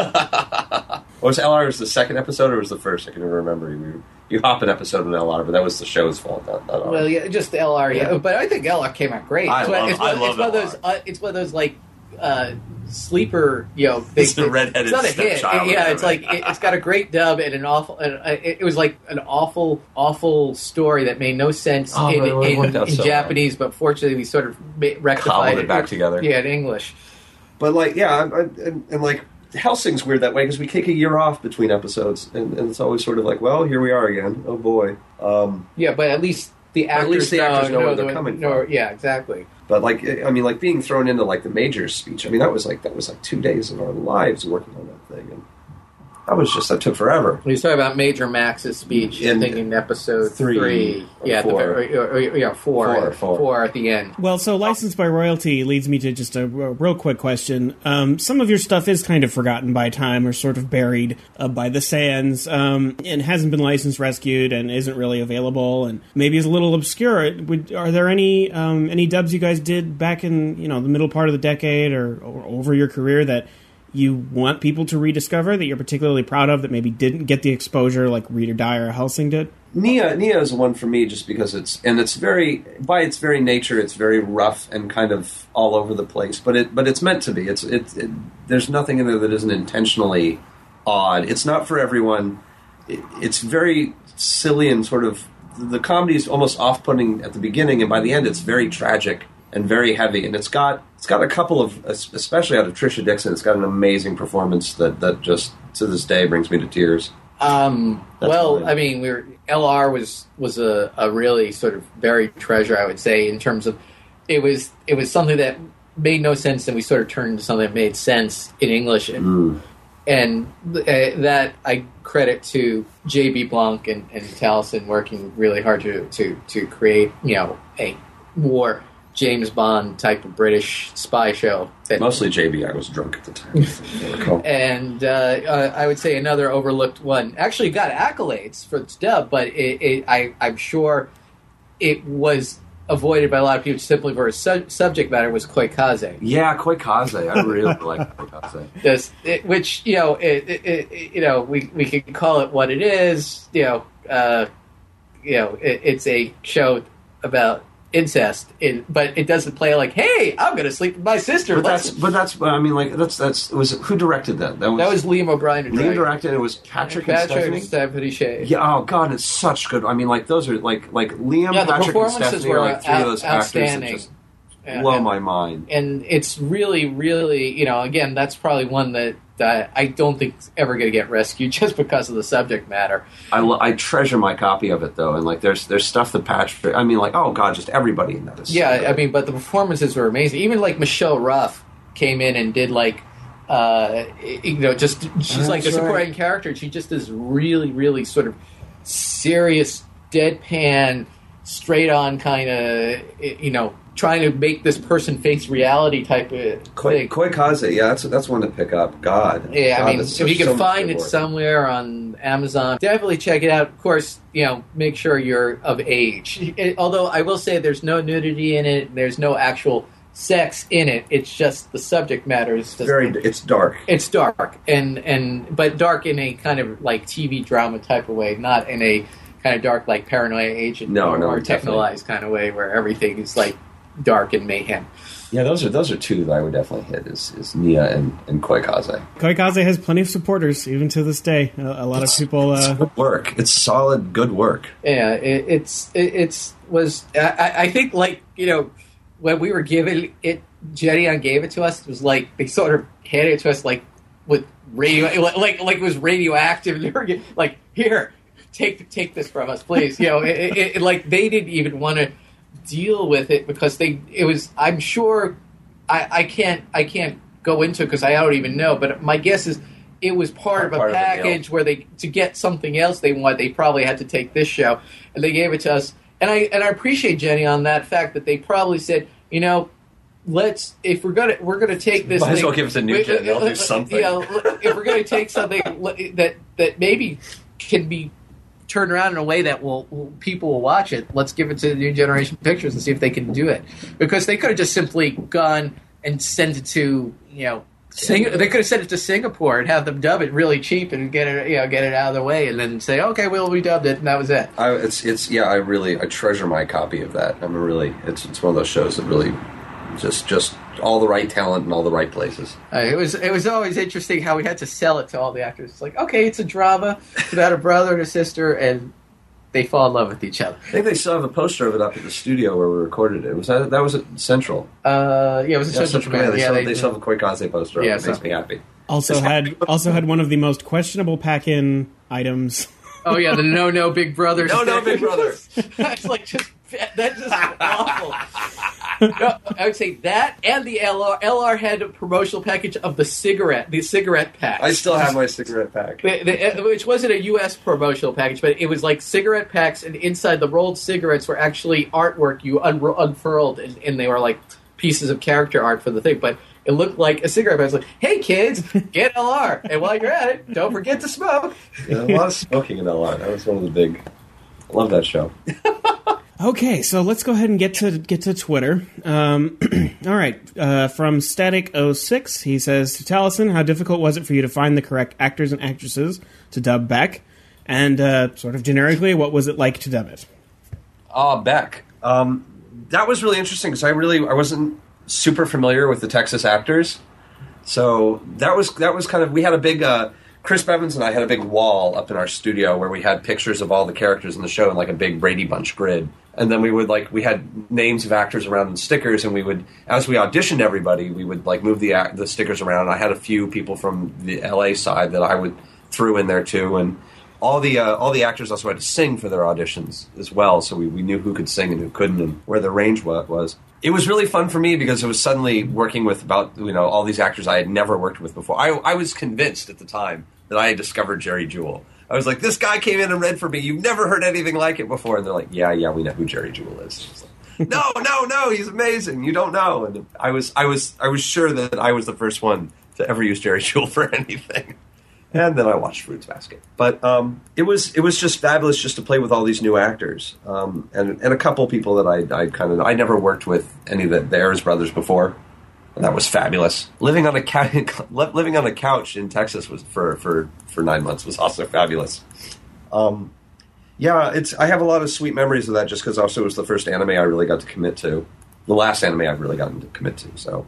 Was L R was the second episode or was the first? I can never remember. You, you hop an episode in L R, but that was the show's fault. Not, not ours. well, yeah, just L R. Yeah, Yeah. but I think L R came out great. I it's one, love- it's one, I it's love one of L R. those. Uh, it's one of those like uh, sleeper. You know, big, It's the redheaded It's not a hit. stepchild or Yeah, it's whatever. like it, it's got a great dub and an awful. And, uh, it, it was like an awful, awful story that made no sense Oh, in, but it in, worked out in so Japanese, but fortunately we sort of ma- rectified Cobbled it back together. Yeah, in English. But like, yeah, I, I, and, and like Helsing's weird that way because we take a year off between episodes, and, and it's always sort of like, well, here we are again. Oh boy. Um, Yeah, but at least the But at actors least the actors know where the- they're coming know- from. Yeah, exactly. but like, I mean, like being thrown into like the Major's speech. I mean, that was like that was like two days of our lives working on that thing, and that was just that took forever. He's talking about Major Max's speech. In I think in episode three three. or Yeah, at the four. very, or, or, yeah, four, Four, four. four at the end. Well, so licensed by royalty leads me to just a r- real quick question. Um, some of your stuff is kind of forgotten by time or sort of buried uh, by the sands, um, and hasn't been licensed, rescued, and isn't really available, and maybe is a little obscure. Would, are there any um, any dubs you guys did back in you know the middle part of the decade or, or over your career that you want people to rediscover that you're particularly proud of that maybe didn't get the exposure like Read or Die or Hellsing did? Nia, Nia is one for me just because it's and it's very by its very nature it's very rough and kind of all over the place, but it but it's meant to be. It's it, it there's nothing in there that isn't intentionally odd. It's not for everyone. It, it's very silly and sort of the comedy is almost off-putting at the beginning, and by the end it's very tragic and very heavy. And it's got it's got a couple of, especially out of Trisha Dixon, it's got an amazing performance that that just to this day brings me to tears. Um, That's well, fine. I mean, we were, L R was was a, a really sort of buried treasure, I would say, in terms of it was it was something that made no sense, and we sort of turned into something that made sense in English, and, Mm. and uh, that I credit to J B. Blanc and, and Taliesin working really hard to, to to create, you know, a more James Bond type of British spy show. That, Mostly J B. I was drunk at the time. I recall. And uh, uh, I would say another overlooked one. Actually got accolades for its dub, but it, it, I, I'm sure it was avoided by a lot of people simply for its su- subject matter was Koikaze. Yeah, Koikaze. I really like Koikaze. This, it, which, you know, it, it, it, you know, we we can call it what it is. You know, uh, you know, it, it's a show about incest, in, but it doesn't play like, "Hey, I'm going to sleep with my sister." But Let's- that's but that's I mean like that's that's was who directed that? That was, that was Liam O'Brien. who Liam directed. directed. It was Patrick, Patrick and and Stephanie. Stephanie Shea. Yeah. Oh God, it's such good. I mean, like those are like like Liam, Yeah, the Patrick, and performances Stephanie were are like three out- of those actors that outstanding. just Yeah, blow and- my mind. and it's really, really, you know, again, that's probably one that, that I don't think is ever going to get rescued just because of the subject matter. I, lo- I treasure my copy of it though, and like there's there's stuff that Patrick. I mean, like oh God, just everybody in that is. so Yeah, good. I mean, but the performances were amazing. Even like Michelle Ruff came in and did like, uh, you know, just she's like a That's supporting character. She just is really, really sort of serious, deadpan, straight on kind of, you know, trying to make this person face reality type of Koi, thing. Koikaze, yeah, that's that's one to pick up. God, Yeah, God, I mean, that's if such- you can so much find good it work. somewhere on Amazon, definitely check it out. Of course, you know, make sure you're of age. It- although I will say there's no nudity in it, there's no actual sex in it. It's just the subject matter is just Very, it's dark. it's dark and and but dark in a kind of like T V drama type of way, not in a kind of dark like Paranoia Agent No, or, no, or definitely. technolized kind of way where everything is like dark and mayhem. Yeah, those are those are two that I would definitely hit. Is is Nia and and Koikaze. Koikaze has plenty of supporters even to this day. A, a lot of people. Uh, Good work. It's solid, good work. Yeah, it, it's it, it's was I, I think like you know when we were given it, Gedeon gave it to us. It was like they sort of handed it to us like with radio, like like it was radioactive. And they were get- like, here, take take this from us, please. You know, it, it, it, like they didn't even want to deal with it because they it was. I'm sure I, I can't I can't go into it because I don't even know. But my guess is. It was part of a Part of the deal. package where they to get something else they want. They probably had to take this show, and they gave it to us. And I and I appreciate Jenny on that fact that they probably said, you know, let's if we're gonna we're gonna take this. Might as thing- well give us a new we- Jen, they'll do something. You know, if we're gonna take something that that maybe can be turned around in a way that will, will people will watch it, let's give it to the new generation pictures and see if they can do it. Because they could have just simply gone and sent it to you know. Sing, they could have sent it to Singapore and have them dub it really cheap and get it, you know, get it out of the way, and then say, "Okay, well, we dubbed it," and that was it. I, it's it's yeah. I really I treasure my copy of that. I'm a really it's it's one of those shows that really just just all the right talent in all the right places. Uh, it was it was always interesting how we had to sell it to all the actors. It's like, okay, it's a drama. It's about a brother and a sister, and they fall in love with each other. I think they still have a poster of it up at the studio where we recorded it. Was that that was at Central? Uh, yeah, it was a Yeah, Central Central Command. Command. They, Yeah, still, they, they still have a Koikaze poster. Yeah, Up. It makes so- me happy. also had also had one of the most questionable pack-in items. oh yeah, the no no Big Brother. No, no, Big Brother. That's like just that's just awful. No, I would say that and the L R L R had a promotional package of the cigarette, the cigarette pack. I still have my cigarette pack. The, the, which wasn't a U S promotional package, but it was like cigarette packs, and inside the rolled cigarettes were actually artwork you un- unfurled, and, and they were like pieces of character art for the thing. But it looked like a cigarette pack. It's like, hey kids, get L R, and while you're at it, don't forget to smoke. Yeah, a lot of smoking in L R. That was one of the big. I love that show. Okay, so let's go ahead and get to get to Twitter. Um, all right, uh, from Static oh six, he says, to Taliesin, how difficult was it for you to find the correct actors and actresses to dub Beck? And uh, sort of generically, what was it like to dub it? Ah, Beck. Um, that was really interesting because I really I wasn't super familiar with the Texas actors, so that was that was kind of we had a big. Uh, Chris Bevins and I had a big wall up in our studio where we had pictures of all the characters in the show in like a big Brady Bunch grid. And then we would like, we had names of actors around in stickers, and we would, as we auditioned everybody, we would like move the act, the stickers around. I had a few people from the L A side that I would threw in there too. And all the, uh, all the actors also had to sing for their auditions as well. So we, we knew who could sing and who couldn't and where the range was. It was really fun for me because it was suddenly working with about, you know, all these actors I had never worked with before. I, I was convinced at the time that I had discovered Jerry Jewell. I was like, this guy came in and read for me. You've never heard anything like it before. And they're like, yeah, yeah, we know who Jerry Jewell is. I was like, no, no, no, he's amazing. You don't know. And I was, I was, I was sure that I was the first one to ever use Jerry Jewell for anything. And then I watched Fruits Basket. But um, it was, it was just fabulous just to play with all these new actors, um, and and a couple people that I, I kind of, I never worked with any of the, the Ayers brothers before. And that was fabulous. Living on a couch, living on a couch in Texas was for, for, for nine months was also fabulous. Um, yeah, it's. I have a lot of sweet memories of that just because also it was the first anime I really got to commit to, the last anime I've really gotten to commit to. So,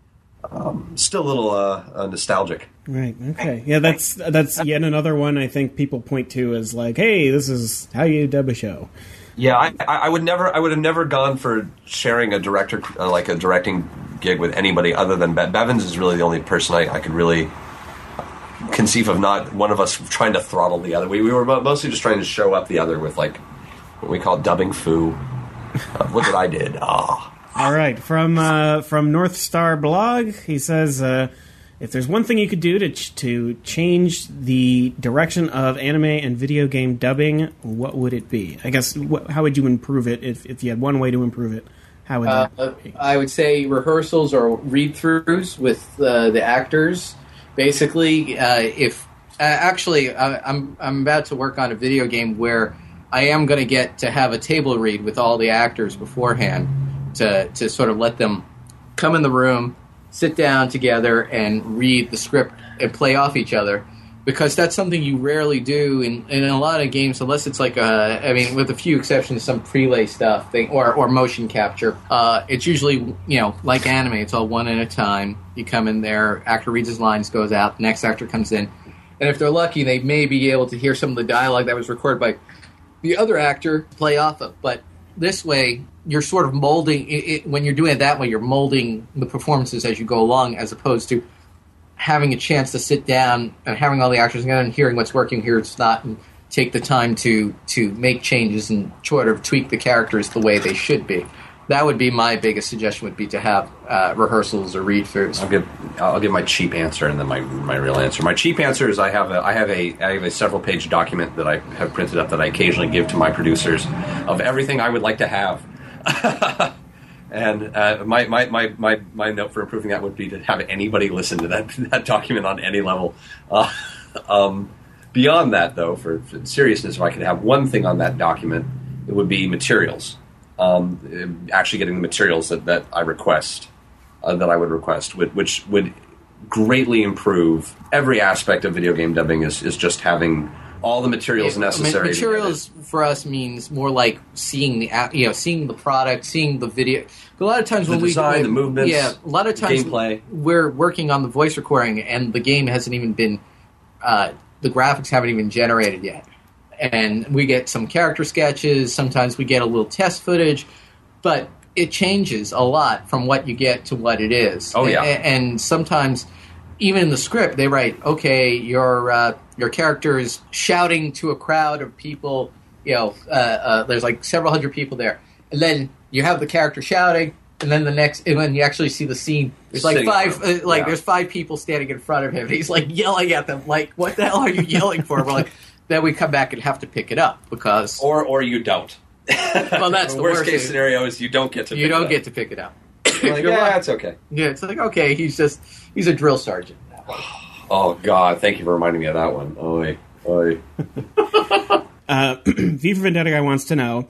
um, still a little uh, uh, nostalgic. Right. Okay. Yeah, that's that's yet another one I think people point to as like, hey, this is how you dub a show. Yeah, I, I would never. I would have never gone for sharing a director, uh, like a directing gig with anybody other than Be- Bevins is really the only person I, I could really conceive of not one of us trying to throttle the other. We, we were mostly just trying to show up the other with like what we call dubbing foo. Uh, look what I did. Ah. Oh. All right, from uh, from North Star Blog, he says, uh, if there's one thing you could do to ch- to change the direction of anime and video game dubbing, what would it be? I guess, wh- how would you improve it if, if you had one way to improve it? How would that uh, be? I would say rehearsals or read-throughs with uh, the actors. Basically, uh, if uh, actually, I, I'm I'm about to work on a video game where I am going to get to have a table read with all the actors beforehand to to sort of let them come in the room, sit down together, and read the script and play off each other. Because that's something you rarely do in, in a lot of games, unless it's like a, I mean, with a few exceptions, some prelay stuff thing, or, or motion capture. Uh, it's usually, you know, like anime, it's all one at a time. You come in there, actor reads his lines, goes out, the next actor comes in. And if they're lucky, they may be able to hear some of the dialogue that was recorded by the other actor play off of. But this way, you're sort of molding, it, it, when you're doing it that way, you're molding the performances as you go along, as opposed to having a chance to sit down and having all the actors together and hearing what's working, here it's not, and take the time to, to make changes and sort of tweak the characters the way they should be. That would be my biggest suggestion, would be to have uh, rehearsals or read-throughs. I'll give I'll give my cheap answer and then my my real answer. My cheap answer is I have a I have a I have a several page document that I have printed up that I occasionally give to my producers of everything I would like to have. And uh, my, my, my, my, my note for improving that would be to have anybody listen to that that document on any level. Uh, um, beyond that, though, for, for seriousness, if I could have one thing on that document, it would be materials. Um, actually getting the materials that, that I request, uh, that I would request, which would greatly improve every aspect of video game dubbing, is, is just having all the materials it, necessary. Materials for us means more like seeing the you know seeing the product, seeing the video. A lot of times the when design, we the movements, yeah, a lot of times gameplay. We're working on the voice recording, and the game hasn't even been uh, the graphics haven't even generated yet, and we get some character sketches. Sometimes we get a little test footage, but it changes a lot from what you get to what it is. Oh yeah, and, and sometimes even in the script they write, okay, your uh, your character is shouting to a crowd of people. You know, uh, uh, there's like several hundred people there, and then you have the character shouting, and then the next, and when you actually see the scene, there's like Sitting five, uh, like yeah. there's five people standing in front of him, and he's like yelling at them, like, "What the hell are you yelling for?" We're like, then we come back and have to pick it up because, or or you don't. Well, that's the worst worst case thing. scenario is you don't get to. You pick don't it up. get to pick it up. Like, You're yeah, lucky. that's okay. Yeah, it's like, okay, he's just he's a drill sergeant. Oh God, thank you for reminding me of that one. Oi, oi. Uh, V for Vendetta guy wants to know,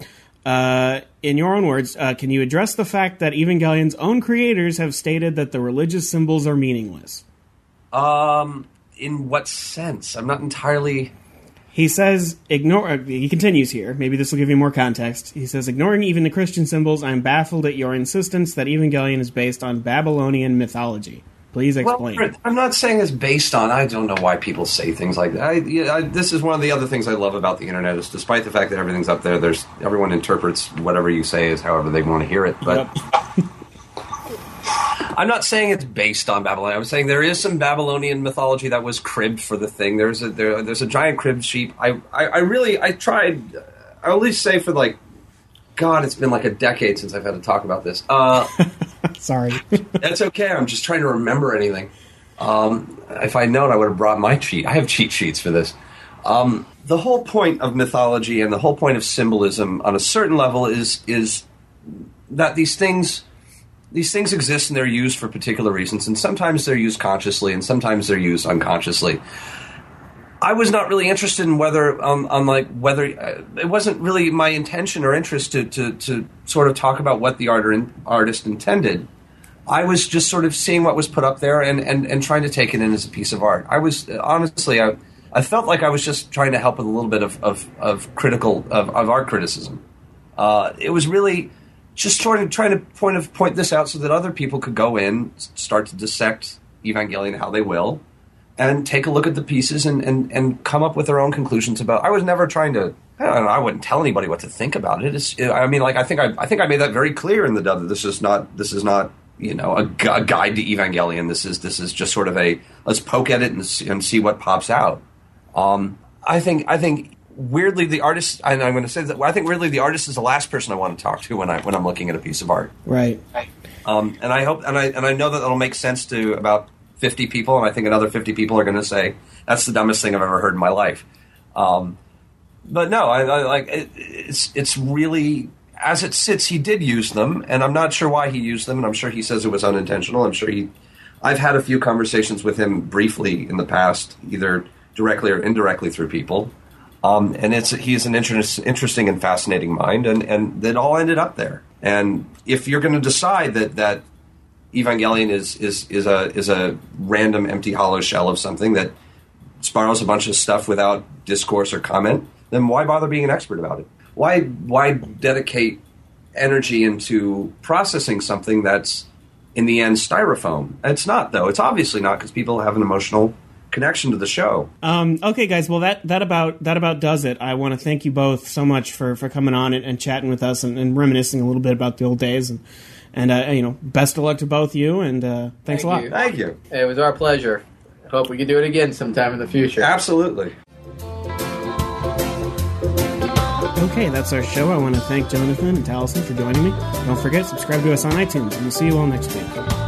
Uh, in your own words, uh, can you address the fact that Evangelion's own creators have stated that the religious symbols are meaningless? Um, in what sense? I'm not entirely... He says, ignore, he continues here, maybe this will give you more context. He says, ignoring even the Christian symbols, I'm baffled at your insistence that Evangelion is based on Babylonian mythology. Please explain. Well, I'm not saying it's based on, I don't know why people say things like that. I, yeah, I, this is one of the other things I love about the internet is despite the fact that everything's up there, there's everyone interprets whatever you say as however they want to hear it. But yep. I'm not saying it's based on Babylon. I'm saying there is some Babylonian mythology that was cribbed for the thing. There's a there, there's a giant cribbed sheep. I, I, I really I tried. I at least say for like, God, it's been like a decade since I've had to talk about this. Uh, Sorry, that's okay. I'm just trying to remember anything. Um, if I'd known, I would have brought my cheat. I have cheat sheets for this. Um, the whole point of mythology and the whole point of symbolism, on a certain level, is is that these things. These things exist and they're used for particular reasons, and sometimes they're used consciously and sometimes they're used unconsciously. I was not really interested in whether, um, on like whether uh, it wasn't really my intention or interest to to, to sort of talk about what the art or in, artist intended. I was just sort of seeing what was put up there and, and, and trying to take it in as a piece of art. I was honestly, I I felt like I was just trying to help with a little bit of of, of critical of, of art criticism. Uh, it was really. Just trying to trying to point of point this out so that other people could go in, start to dissect Evangelion how they will, and take a look at the pieces and, and, and come up with their own conclusions about. I was never trying to. I don't know. I wouldn't tell anybody what to think about it. It's, I mean, like I think I I think I made that very clear in the dub that this is not this is not you know a, gu- a guide to Evangelion. This is this is just sort of a let's poke at it and see, and see what pops out. Um, I think I think. Weirdly, the artist, and I'm going to say that I think weirdly the artist is the last person I want to talk to when I when I'm looking at a piece of art. Right. Um, and I hope, and I and I know that that'll make sense to about fifty people, and I think another fifty people are going to say that's the dumbest thing I've ever heard in my life. Um, but no, I, I like it, it's it's really as it sits. He did use them, and I'm not sure why he used them, and I'm sure he says it was unintentional. I'm sure he. I've had a few conversations with him briefly in the past, either directly or indirectly through people. Um, and it's he's an interest, interesting and fascinating mind, and, and that all ended up there. And if you're going to decide that, that Evangelion is, is is a is a random empty hollow shell of something that spirals a bunch of stuff without discourse or comment, then why bother being an expert about it? Why why dedicate energy into processing something that's in the end styrofoam? It's not, though. It's obviously not, because people have an emotional connection to the show. Um, okay, guys. Well, that, that about that about does it. I want to thank you both so much for, for coming on and, and chatting with us and, and reminiscing a little bit about the old days. And and uh, you know, best of luck to both you. And uh, thanks thank a lot. You. Thank you. It was our pleasure. Hope we can do it again sometime in the future. Absolutely. Okay, that's our show. I want to thank Jonathan and Taliesin for joining me. Don't forget, subscribe to us on iTunes, and we'll see you all next week.